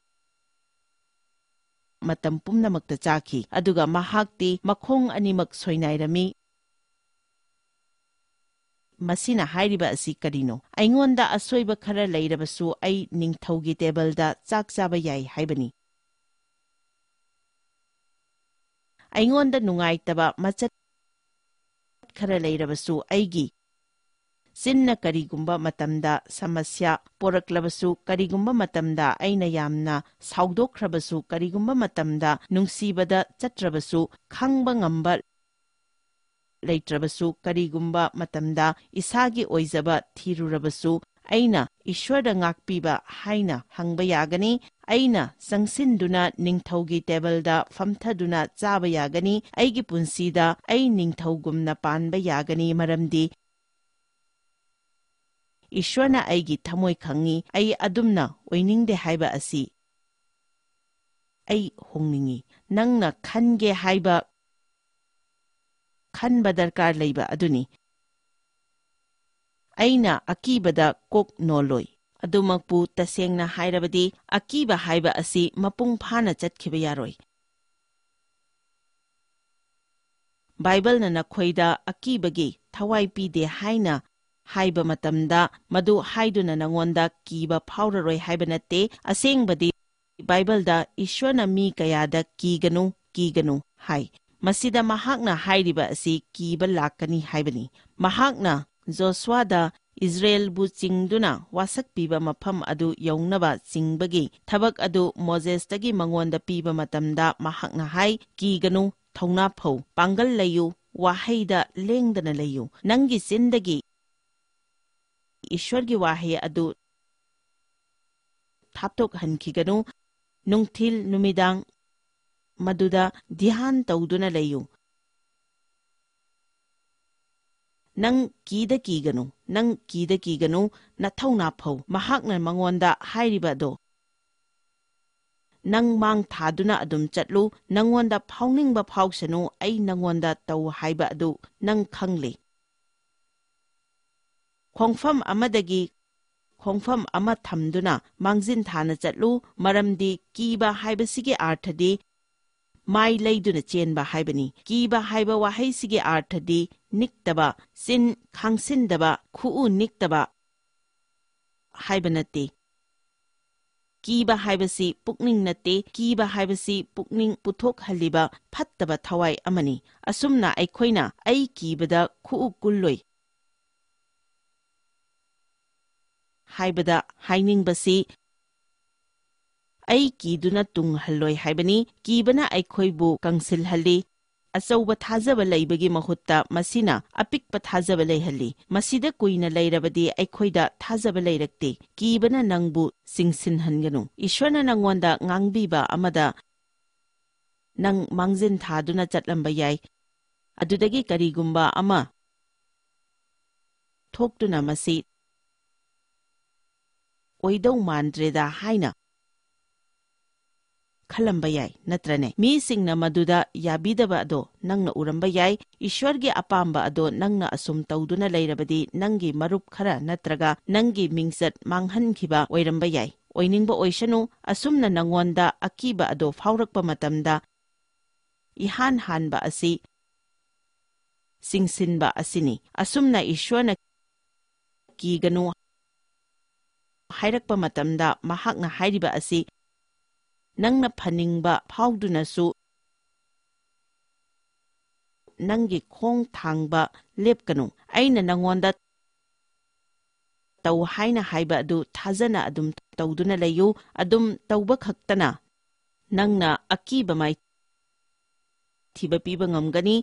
ꯃꯇꯝ ꯄꯨꯝꯅꯃꯛꯇ ꯆꯥꯈꯤ ꯑꯗꯨꯒ ꯃꯍꯥꯛꯇꯤ ꯃꯈꯣꯡ ꯑꯅꯤꯃꯛ ꯁꯣꯏꯅꯥꯏꯔꯝꯃꯤ ꯃꯁꯤꯅ ꯍꯥꯏꯔꯤꯕ ꯑꯁꯤ ꯀꯔꯤꯅꯣ ꯑꯩꯉꯣꯟꯗ ꯑꯁꯣꯏꯕ ꯈꯔ ꯂꯩꯔꯕꯁꯨ ꯑꯩ ꯅꯤꯡꯊꯧꯒꯤ ꯇꯦꯕꯜꯗ ꯆꯥꯛ ꯆꯥꯕ ꯌꯥꯏ ꯍꯥꯏꯕꯅꯤ ꯑꯩꯉꯣꯟꯗ ꯅꯨꯡꯉꯥꯏꯇꯕ ꯃꯆꯠ ꯈꯔ ꯂꯩꯔꯕꯁꯨ ꯑꯩꯒꯤ ꯆꯤꯟꯅ ꯀꯔꯤꯒꯨꯝꯕ ꯃꯇꯝꯗ ꯁꯃꯁ꯭ꯌꯥ ꯄꯣꯔꯛꯂꯕꯁꯨ ꯀꯔꯤꯒꯨꯝꯕ ꯃꯇꯝꯗ ꯑꯩꯅ ꯌꯥꯝꯅ ꯁꯥꯎꯗꯣꯛꯈ꯭ꯔꯕꯁꯨ ꯀꯔꯤꯒꯨꯝꯕ ꯃꯇꯝꯗ ꯅꯨꯡꯁꯤꯕꯗ ꯆꯠꯇ꯭ꯔꯕꯁꯨ ꯈꯪꯕ ꯉꯝꯕ ꯂꯩꯇ꯭ꯔꯕꯁꯨ ꯀꯔꯤꯒꯨꯝꯕ ꯃꯇꯝꯗ ꯏꯁꯥꯒꯤ ꯑꯣꯏꯖꯕ ꯊꯤꯔꯨꯔꯕꯁꯨ ꯑꯩꯅ ꯏꯁ꯭ꯋꯔꯗ ꯉꯥꯛꯄꯤꯕ ꯍꯥꯏꯅ ꯍꯪꯕ ꯌꯥꯒꯅꯤ ꯑꯩꯅ ꯆꯪꯁꯤꯟꯗꯨꯅ ꯅꯤꯡꯊꯧꯒꯤ ꯇꯦꯕꯜꯗ ꯐꯝꯊꯗꯨꯅ ꯆꯥꯕ ꯌꯥꯒꯅꯤ ꯑꯩꯒꯤ ꯄꯨꯟꯁꯤꯗ ꯑꯩ ꯅꯤꯡꯊꯧꯒꯨꯝꯅ ꯄꯥꯟꯕ ꯌꯥꯒꯅꯤ ꯃꯔꯝꯗꯤ ꯏꯁ꯭ꯋꯔꯅ ꯑꯩꯒꯤ ꯊꯃꯣꯏ ꯈꯪꯉꯤ ꯑꯩ ꯑꯗꯨꯝꯅ ꯑꯣꯏꯅꯤꯡꯗꯦ ꯍꯥꯏꯕ ꯑꯁꯤ ꯑꯩ ꯍꯣꯡꯅꯤꯡꯉꯤ ꯅꯪꯅ ꯈꯟꯒꯦ ꯍꯥꯏꯕ ꯈꯟꯕ ꯗꯔꯀꯥꯔ ꯂꯩꯕ ꯑꯗꯨꯅꯤ ꯑꯩꯅ ꯑꯀꯤꯕꯗ ꯀꯣꯛ ꯅꯣꯜꯂꯣꯏ ꯑꯗꯨꯃꯛꯄꯨ ꯇꯁꯦꯡꯅ ꯍꯥꯏꯔꯕꯗꯤ ꯑꯀꯤꯕ ꯍꯥꯏꯕ ꯑꯁꯤ ꯃꯄꯨꯡ ꯐꯥꯅ ꯆꯠꯈꯤꯕ ꯌꯥꯔꯣꯏ ꯕꯥꯏꯕꯜꯅ ꯅꯈꯣꯏꯗ ꯑꯀꯤꯕꯒꯤ ꯊꯋꯥꯏ ꯄꯤꯗꯦ ꯍꯥꯏꯅ ꯍꯥꯏꯕ ꯃꯇꯝꯗ ꯃꯗꯨ ꯍꯥꯏꯗꯨꯅ ꯅꯉꯣꯟꯗ ꯀꯤꯕ ꯐꯥꯎꯔꯔꯣꯏ ꯍꯥꯏꯕ ꯅꯠꯇꯦ ꯑꯁꯦꯡꯕꯗꯤ ꯕꯥꯏꯕꯜꯗ ꯏꯁ꯭ꯋꯔꯅ ꯃꯤ ꯀꯌꯥꯗ ꯀꯤꯒꯅꯨ ꯀꯤꯒꯅꯨ ꯍꯥꯏ ꯃꯁꯤꯗ ꯃꯍꯥꯛꯅ ꯍꯥꯏꯔꯤꯕ ꯑꯁꯤ ꯀꯤꯕ ꯂꯥꯛꯀꯅꯤ ꯍꯥꯏꯕꯅꯤ ꯃꯍꯥꯛꯅ ꯖꯣꯁꯨꯋꯥꯗ ꯏꯖꯔꯦꯜꯕꯨ ꯆꯤꯡꯗꯨꯅ ꯋꯥꯁꯛꯄꯤꯕ ꯃꯐꯝ ꯑꯗꯨ ꯌꯧꯅꯕ ꯆꯤꯡꯕꯒꯤ ꯊꯕꯛ ꯑꯗꯨ ꯃꯣꯖꯦꯁꯇꯒꯤ ꯃꯉꯣꯟꯗ ꯄꯤꯕ ꯃꯇꯝꯗ ꯃꯍꯥꯛꯅ ꯍꯥꯏ ꯀꯤꯒꯅꯨ ꯊꯧꯅꯥ ꯐꯧ ꯄꯥꯡꯒꯜ ꯂꯩꯌꯨ ꯋꯥꯍꯩꯗ ꯂꯦꯡꯗꯅ ꯂꯩꯌꯨ ꯅꯪꯒꯤ ꯆꯤꯟꯗꯒꯤ ꯏꯁ꯭ꯋꯔꯒꯤ ꯋꯥꯍꯩ ꯑꯗꯨ ꯊꯥꯞꯇꯣꯛꯍꯟꯈꯤꯒꯅꯨ ꯅꯨꯡꯊꯤꯜ ꯅꯨꯃꯤꯗꯥꯡ ꯃꯗꯨꯗ ꯙ꯭ꯌꯥꯟ ꯇꯧꯗꯨꯅ ꯂꯩꯌꯨ ꯅꯪ ꯀꯤꯗ ꯀꯤꯒꯅꯨ ꯅꯪ ꯀꯤꯗ ꯀꯤꯒꯅꯨ ꯅꯊꯧꯅꯥ ꯐꯧ ꯃꯍꯥꯛꯅ ꯃꯉꯣꯟꯗ ꯍꯥꯏꯔꯤꯕꯗꯣ ꯅꯪ ꯃꯥꯡ ꯊꯥꯗꯨꯅ ꯑꯗꯨꯝ ꯆꯠꯂꯨ ꯅꯪꯉꯣꯟꯗ ꯐꯥꯎꯅꯤꯡꯕ ꯐꯥꯎꯁꯅꯨ ꯑꯩ ꯅꯪꯉꯣꯟꯗ ꯇꯧ ꯍꯥꯏꯕ ꯑꯗꯨ ꯅꯪ ꯈꯪꯂꯤ ꯈꯣꯡꯐꯝ ꯑꯃꯗꯒꯤ ꯈꯣꯡꯐꯝ ꯑꯃ ꯊꯝꯗꯨꯅ ꯃꯥꯡꯖꯤꯟ ꯊꯥꯅ ꯆꯠꯂꯨ ꯃꯔꯝꯗꯤ ꯀꯤꯕ ꯍꯥꯏꯕꯁꯤꯒꯤ ꯑꯥꯔꯊꯗꯤ ꯃꯥꯏ ꯂꯩꯗꯨꯅ ꯆꯦꯟꯕ ꯍꯥꯏꯕꯅꯤ ꯀꯤꯕ ꯍꯥꯏꯕ ꯋꯥꯍꯩꯁꯤꯒꯤ ꯑꯥꯔꯊꯗꯤ ꯅꯤꯛꯇꯕ ꯆꯤꯟ ꯈꯥꯡꯁꯤꯟꯗꯕ ꯈꯨꯎ ꯅꯤꯛꯇꯕ ꯍꯥꯏꯕ ꯅꯠꯇꯦ ꯀꯤꯕ ꯍꯥꯏꯕꯁꯤ ꯄꯨꯛꯅꯤꯡ ꯅꯠꯇꯦ ꯀꯤꯕ ꯍꯥꯏꯕꯁꯤ ꯄꯨꯛꯅꯤꯡ ꯄꯨꯊꯣꯛꯍꯜꯂꯤꯕ ꯐꯠꯇꯕ ꯊꯋꯥꯏ ꯑꯃꯅꯤ ꯑꯁꯨꯝꯅ ꯑꯩꯈꯣꯏꯅ ꯑꯩ ꯀꯤꯕꯗ ꯈꯨꯎ ꯀꯨꯜꯂꯣꯏ ꯍꯥꯏꯕꯗ ꯍꯥꯏꯅꯤꯡꯕꯁꯤ ꯑꯩ ꯀꯤꯗꯨꯅ ꯇꯨꯡꯍꯜꯂꯣꯏ ꯍꯥꯏꯕꯅꯤ꯫ ꯀꯤꯕꯅ ꯑꯩꯈꯣꯏꯕꯨ ꯀꯪꯁꯤꯜꯍꯜꯂꯤ, ꯑꯆꯧꯕ ꯊꯥꯖꯕ ꯂꯩꯕꯒꯤ ꯃꯍꯨꯠꯇ ꯃꯁꯤꯅ ꯑꯄꯤꯛꯄ ꯊꯥꯖꯕ ꯂꯩꯍꯜꯂꯤ꯫ ꯃꯁꯤꯗ ꯀꯨꯏꯅ ꯂꯩꯔꯕꯗꯤ ꯑꯩꯈꯣꯏꯗ ꯊꯥꯖꯕ ꯂꯩꯔꯛꯇꯦ꯫ ꯀꯤꯕꯅ ꯅꯪꯕꯨ ꯆꯤꯡꯁꯤꯟꯍꯟꯒꯅꯨ꯫ ꯏꯁ꯭ꯋꯔꯅ ꯅꯪꯉꯣꯟꯗ ꯉꯥꯡꯕꯤꯕ ꯑꯃꯗ ꯅꯪ ꯃꯥꯡꯖꯤꯟ ꯊꯥꯗꯨꯅ ꯆꯠꯂꯝꯕ ꯌꯥꯏ, ꯑꯗꯨꯗꯒꯤ ꯀꯔꯤꯒꯨꯝꯕ ꯑꯃ ꯊꯣꯛꯇꯨꯅ ꯃꯁꯤ ꯑꯣꯏꯗꯧ ꯃꯥꯟꯗ꯭ꯔꯦꯗ ꯍꯥꯏꯅ ꯈꯜꯂꯝꯕ ꯌꯥꯏ, ꯅꯠꯇ꯭ꯔꯅꯦ? ꯃꯤꯁꯤꯡꯅ ꯃꯗꯨꯗ ꯌꯥꯕꯤꯗꯕ ꯑꯗꯣ ꯅꯪꯅ ꯎꯔꯝꯕ ꯌꯥꯏ꯫ ꯏꯁ꯭ꯋꯔꯒꯤ ꯑꯄꯥꯝꯕ ꯑꯗꯣ ꯅꯪꯅ ꯑꯁꯨꯝ ꯇꯧꯗꯨꯅ ꯂꯩꯔꯕꯗꯤ ꯅꯪꯒꯤ ꯃꯔꯨꯞ ꯈꯔ ꯅꯠꯇ꯭ꯔꯒ ꯅꯪꯒꯤ ꯃꯤꯡꯆꯠ ꯃꯥꯡꯍꯟꯈꯤꯕ ꯑꯣꯏꯔꯝꯕ ꯌꯥꯏ꯫ ꯑꯣꯏꯅꯤꯡꯕ ꯑꯣꯏꯁꯅꯨ꯫ ꯑꯁꯨꯝꯅ ꯅꯪꯉꯣꯟꯗ ꯑꯀꯤꯕ ꯑꯗꯣ ꯐꯥꯎꯔꯛꯄ ꯃꯇꯝꯗ ꯏꯍꯥꯟ ꯍꯥꯟꯕ ꯑꯁꯤ ꯆꯤꯡꯁꯤꯟꯕ ꯑꯁꯤꯅꯤ꯫ ꯑꯁꯨꯝꯅ ꯏꯁ꯭ꯋꯔꯅ ꯀꯤꯒꯅꯨ ꯍꯥꯏꯔꯛꯄ ꯃꯇꯝꯗ ꯃꯍꯥꯛꯅ ꯍꯥꯏꯔꯤꯕ ꯑꯁꯤ ꯅꯪꯅ ꯐꯅꯤꯡꯕ ꯐꯥꯎꯗꯨꯅꯁꯨ ꯅꯪꯒꯤ ꯈꯣꯡ ꯊꯥꯡꯕ ꯂꯦꯞꯀꯅꯨ꯫ ꯑꯩꯅ ꯅꯪꯉꯣꯟꯗ ꯇꯧ ꯍꯥꯏꯅ ꯍꯥꯏꯕ ꯑꯗꯨ ꯊꯥꯖꯅ ꯑꯗꯨꯝ ꯇꯧꯗꯨꯅ ꯂꯩꯌꯨ꯫ ꯑꯗꯨꯝ ꯇꯧꯕ ꯈꯛꯇꯅ ꯅꯪꯅ ꯑꯀꯤꯕ ꯃꯥꯏꯊꯤꯕ ꯄꯤꯕ ꯉꯝꯒꯅꯤ꯫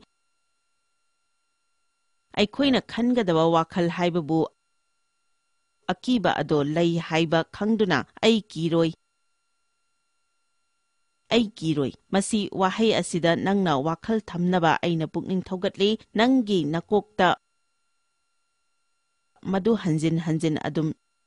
ꯑꯩꯈꯣꯏꯅ ꯈꯟꯒꯗꯕ ꯋꯥꯈꯜ ꯍꯥꯏꯕꯕꯨ ꯑꯀꯤꯕ ꯑꯗꯣ ꯂꯩ ꯍꯥꯏꯕ ꯈꯪꯗꯨꯅ ꯑꯩ ꯀꯤꯔꯣꯏ, ꯑꯩ ꯀꯤꯔꯣꯏ꯫ ꯃꯁꯤ ꯋꯥꯍꯩ ꯑꯁꯤꯗ ꯅꯪꯅ ꯋꯥꯈꯜ ꯊꯝꯅꯕ ꯑꯩꯅ ꯄꯨꯛꯅꯤꯡ ꯊꯧꯒꯠꯂꯤ꯫ ꯅꯪꯒꯤ ꯅꯀꯣꯛꯇ ꯃꯗꯨ ꯍꯟꯖꯤꯟ ꯍꯟꯖꯤꯟ ꯑꯗꯨꯝ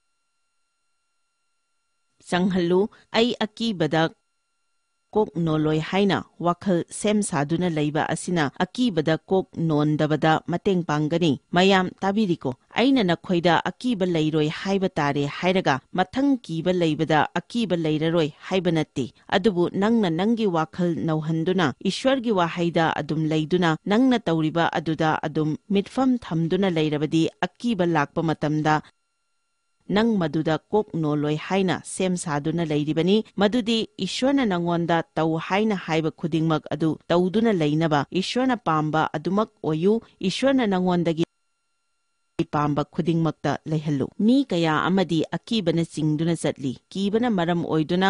ꯆꯪꯍꯜꯂꯨ꯫ ꯑꯩ ꯑꯀꯤꯕꯗ ꯀꯣꯛ ꯅꯣꯜꯂꯣꯏ ꯍꯥꯏꯅ ꯋꯥꯈꯜ ꯁꯦꯝ ꯁꯥꯗꯨꯅ ꯂꯩꯕ ꯑꯁꯤꯅ ꯑꯀꯤꯕꯗ ꯀꯣꯛ ꯅꯣꯟꯗꯕꯗ ꯃꯇꯦꯡ ꯄꯥꯡꯒꯅꯤ꯫ ꯃꯌꯥꯝ ꯇꯥꯕꯤꯔꯤꯀꯣ? ꯑꯩꯅ ꯅꯈꯣꯏꯗ ꯑꯀꯤꯕ ꯂꯩꯔꯣꯏ ꯍꯥꯏꯕ ꯇꯥꯔꯦ ꯍꯥꯏꯔꯒ ꯃꯊꯪ ꯀꯤꯕ ꯂꯩꯕꯗ ꯑꯀꯤꯕ ꯂꯩꯔꯔꯣꯏ ꯍꯥꯏꯕ ꯅꯠꯇꯦ꯫ ꯑꯗꯨꯕꯨ ꯅꯪꯅ ꯅꯪꯒꯤ ꯋꯥꯈꯜ ꯅꯧꯍꯟꯗꯨꯅ ꯏꯁ꯭ꯋꯔꯒꯤ ꯋꯥꯍꯩꯗ ꯑꯗꯨꯝ ꯂꯩꯗꯨꯅ ꯅꯪꯅ ꯇꯧꯔꯤꯕ ꯑꯗꯨꯗ ꯑꯗꯨꯝ ꯃꯤꯠꯐꯝ ꯊꯝꯗꯨꯅ ꯂꯩꯔꯕꯗꯤ ꯑꯀꯤꯕ ꯂꯥꯛꯄ ꯃꯇꯝꯗ ꯅꯪ ꯃꯗꯨꯗ ꯀꯣꯛ ꯅꯣꯜꯂꯣꯏ ꯍꯥꯏꯅ ꯁꯦꯝ ꯁꯥꯗꯨꯅ ꯂꯩꯔꯤꯕꯅꯤ꯫ ꯃꯗꯨꯗꯤ ꯏꯁ꯭ꯋꯔꯅ ꯅꯪꯉꯣꯟꯗ ꯇꯧ ꯍꯥꯏꯅ ꯍꯥꯏꯕ ꯈꯨꯗꯤꯡꯃꯛ ꯑꯗꯨ ꯇꯧꯗꯨꯅ ꯂꯩꯅꯕ ꯏꯁ꯭ꯋꯔꯅ ꯄꯥꯝꯕ ꯑꯗꯨꯃꯛ ꯑꯣꯏꯌꯨ꯫ ꯏꯁ꯭ꯋꯔꯅ ꯅꯪꯉꯣꯟꯗꯒꯤ ꯄꯥꯝꯕ ꯈꯨꯗꯤꯡꯃꯛꯇ ꯂꯩꯍꯜꯂꯨ꯫ ꯃꯤ ꯀꯌꯥ ꯑꯃꯗꯤ ꯑꯀꯤꯕꯅ ꯆꯤꯡꯗꯨꯅ ꯆꯠꯂꯤ꯫ ꯀꯤꯕꯅ ꯃꯔꯝ ꯑꯣꯏꯗꯨꯅ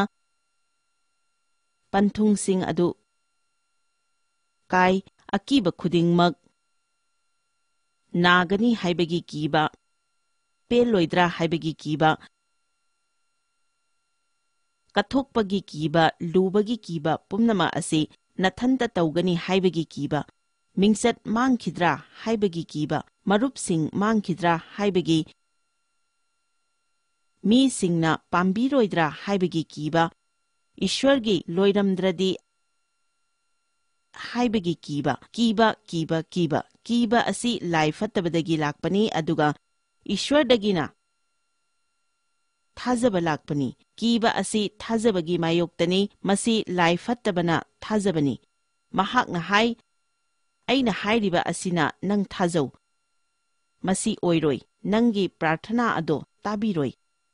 ꯄꯟꯊꯨꯡꯁꯤꯡ ꯑꯗꯨ ꯀꯥꯏ꯫ ꯑꯀꯤꯕ ꯈꯨꯗꯤꯡꯃꯛ ꯅꯥꯒꯅꯤ ꯍꯥꯏꯕꯒꯤ ꯀꯤꯕ, ꯄꯦꯜꯂꯣꯏꯗ꯭ꯔꯥ ꯍꯥꯏꯕꯒꯤ ꯀꯤꯕ, ꯀꯠꯊꯣꯛꯄꯒꯤ ꯀꯤꯕ, ꯂꯨꯕꯒꯤ ꯀꯤꯕ ꯄꯨꯝꯅꯃꯛ ꯑꯁꯤ ꯅꯊꯟꯇ ꯇꯧꯒꯅꯤ ꯍꯥꯏꯕꯒꯤ ꯀꯤꯕ, ꯃꯤꯡꯆꯠ ꯃꯥꯡꯈꯤꯗ꯭ꯔꯥ ꯍꯥꯏꯕꯒꯤ ꯀꯤꯕ, ꯃꯔꯨꯞꯁꯤꯡ ꯃꯥꯡꯈꯤꯗ꯭ꯔꯥ ꯍꯥꯏꯕꯒꯤ, ꯃꯤꯁꯤꯡꯅ ꯄꯥꯝꯕꯤꯔꯣꯏꯗ꯭ꯔꯥ ꯍꯥꯏꯕꯒꯤ ꯀꯤꯕ, ꯏꯁ꯭ꯋꯔꯒꯤ ꯂꯣꯏꯔꯝꯗ꯭ꯔꯗꯤ ꯍꯥꯏꯕꯒꯤ ꯀꯤꯕ, ꯀꯤꯕ ꯀꯤꯕ ꯀꯤꯕ ꯀꯤꯕ ꯑꯁꯤ ꯂꯥꯏ ꯐꯠꯇꯕꯗꯒꯤ ꯂꯥꯛꯄꯅꯤ, ꯑꯗꯨꯒ ꯏꯁ꯭ꯋꯔꯗꯒꯤꯅ ꯊꯥꯖꯕ ꯂꯥꯛꯄꯅꯤ꯫ ꯀꯤꯕ ꯑꯁꯤ ꯊꯥꯖꯕꯒꯤ ꯃꯥꯌꯣꯛꯇꯅꯤ꯫ ꯃꯁꯤ ꯂꯥꯏ ꯐꯠꯇꯕꯅ ꯊꯥꯖꯕꯅꯤ꯫ ꯃꯍꯥꯛꯅ ꯍꯥꯏ, ꯑꯩꯅ ꯍꯥꯏꯔꯤꯕ ꯑꯁꯤꯅ ꯅꯪ ꯊꯥꯖꯧ꯫ ꯃꯁꯤ ꯑꯣꯏꯔꯣꯏ꯫ ꯅꯪꯒꯤ ꯄ꯭ꯔꯥꯔꯊꯅꯥ ꯑꯗꯣ ꯇꯥꯕꯤꯔꯣꯏ꯫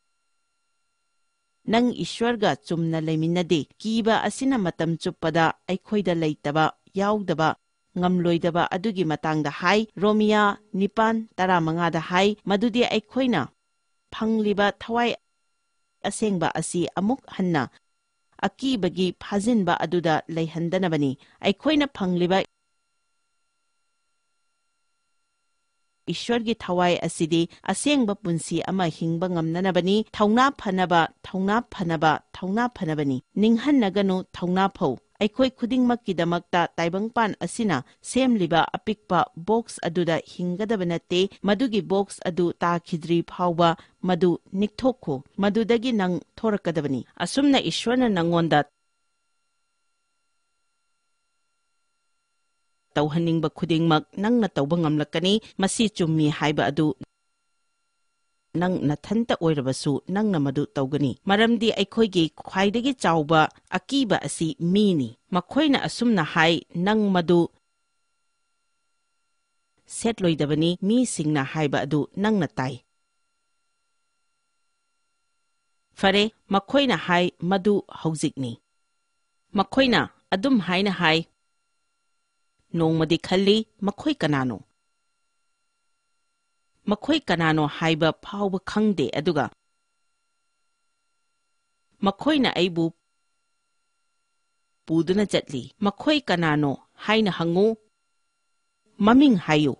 ꯅꯪ ꯏꯁ꯭ꯋꯔꯒ ꯆꯨꯝꯅ ꯂꯩꯃꯤꯟꯅꯗꯦ꯫ ꯀꯤꯕ ꯑꯁꯤꯅ ꯃꯇꯝ ꯆꯨꯞꯄꯗ ꯑꯩꯈꯣꯏꯗ ꯂꯩꯇꯕ, ꯌꯥꯎꯗꯕ, ꯉꯝꯂꯣꯏꯗꯕ ꯑꯗꯨꯒꯤ ꯃꯇꯥꯡꯗ ꯍꯥꯏ꯫ ꯔꯣꯃꯤꯌꯥ ꯅꯤꯄꯥꯟ ꯇꯔꯥꯃꯉꯥꯗ ꯍꯥꯏ ꯃꯗꯨꯗꯤ ꯑꯩꯈꯣꯏꯅ ꯐꯪꯂꯤꯕ ꯊꯋꯥꯏ ꯑꯁꯦꯡꯕ ꯑꯁꯤ ꯑꯃꯨꯛ ꯍꯟꯅ ꯑꯀꯤꯕꯒꯤ ꯐꯥꯖꯤꯟꯕ ꯑꯗꯨꯗ ꯂꯩꯍꯟꯗꯅꯕꯅꯤ꯫ ꯑꯩꯈꯣꯏꯅ ꯐꯪꯂꯤꯕ ꯏꯁ꯭ꯋꯔꯒꯤ ꯊꯋꯥꯏ ꯑꯁꯤꯗꯤ ꯑꯁꯦꯡꯕ ꯄꯨꯟꯁꯤ ꯑꯃ ꯍꯤꯡꯕ ꯉꯝꯅꯅꯕꯅꯤ꯫ ꯊꯧꯅꯥ ꯐꯅꯕ, ꯊꯧꯅꯥ ꯐꯅꯕ, ꯊꯧꯅꯥ ꯐꯅꯕꯅꯤ꯫ ꯅꯤꯡꯍꯟꯅꯒꯅꯨ, ꯊꯧꯅꯥ ꯐꯧ꯫ ꯑꯩꯈꯣꯏ ꯈꯨꯗꯤꯡꯃꯛꯀꯤꯗꯃꯛꯇ ꯇꯥꯏꯕꯪꯄꯥꯟ ꯑꯁꯤꯅ ꯁꯦꯝꯂꯤꯕ ꯑꯄꯤꯛꯄ ꯕꯣꯛꯁ ꯑꯗꯨꯗ ꯍꯤꯡꯒꯗꯕ ꯅꯠꯇꯦ꯫ ꯃꯗꯨꯒꯤ ꯕꯣꯛꯁ ꯑꯗꯨ ꯇꯥꯈꯤꯗ꯭ꯔꯤ ꯐꯥꯎꯕ ꯃꯗꯨ ꯅꯤꯛꯊꯣꯛꯈꯣ꯫ ꯃꯗꯨꯗꯒꯤ ꯅꯪ ꯊꯣꯔꯛꯀꯗꯕꯅꯤ꯫ ꯑꯁꯨꯝꯅ ꯏꯁ꯭ꯋꯔꯅ ꯅꯪꯉꯣꯟꯗ ꯇꯧꯍꯟꯅꯤꯡꯕ ꯈꯨꯗꯤꯡꯃꯛ ꯅꯪꯅ ꯇꯧꯕ ꯉꯝꯂꯛꯀꯅꯤ꯫ ꯃꯁꯤ ꯆꯨꯝꯃꯤ ꯍꯥꯏꯕ ꯑꯗꯨ ꯅꯪ ꯅꯊꯟꯇ ꯑꯣꯏꯔꯕꯁꯨ ꯅꯪꯅ ꯃꯗꯨ ꯇꯧꯒꯅꯤ꯫ ꯃꯔꯝꯗꯤ ꯑꯩꯈꯣꯏꯒꯤ ꯈ꯭ꯋꯥꯏꯗꯒꯤ ꯆꯥꯎꯕ ꯑꯀꯤꯕ ꯑꯁꯤ ꯃꯤꯅꯤ꯫ ꯃꯈꯣꯏꯅ ꯑꯁꯨꯝꯅ ꯍꯥꯏ, ꯅꯪ ꯃꯗꯨ ꯁꯦꯠꯂꯣꯏꯗꯕꯅꯤ꯫ ꯃꯤꯁꯤꯡꯅ ꯍꯥꯏꯕ ꯑꯗꯨ ꯅꯪꯅ ꯇꯥꯏ꯫ ꯐꯔꯦ, ꯃꯈꯣꯏꯅ ꯍꯥꯏ ꯃꯗꯨ ꯍꯧꯖꯤꯛꯅꯤ꯫ ꯃꯈꯣꯏꯅ ꯑꯗꯨꯝ ꯍꯥꯏꯅ ꯍꯥꯏ, ꯅꯣꯡꯃꯗꯤ ꯈꯜꯂꯤ, ꯃꯈꯣꯏ ꯀꯅꯥꯅꯣ? ꯃꯈꯣꯏ ꯀꯅꯥꯅꯣ ꯍꯥꯏꯕ ꯐꯥꯎꯕ ꯈꯪꯗꯦ, ꯑꯗꯨꯒ ꯃꯈꯣꯏꯅ ꯑꯩꯕꯨ ꯄꯨꯗꯨꯅ ꯆꯠꯂꯤ꯫ ꯃꯈꯣꯏ ꯀꯅꯥꯅꯣ ꯍꯥꯏꯅ ꯍꯪꯉꯨ꯫ ꯃꯃꯤꯡ ꯍꯥꯏꯌꯨ꯫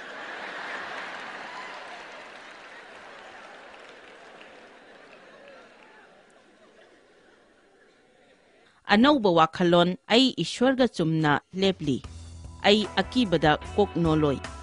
ꯑꯅꯧꯕ ꯋꯥꯈꯜꯂꯣꯟ: ꯑꯩ ꯏꯁ꯭ꯋꯔꯒ ꯆꯨꯝꯅ ꯂꯦꯞꯂꯤ꯫ ꯑꯩ ꯑꯀꯤꯕꯗ ꯀꯣꯛ ꯅꯣꯂꯣꯏ꯫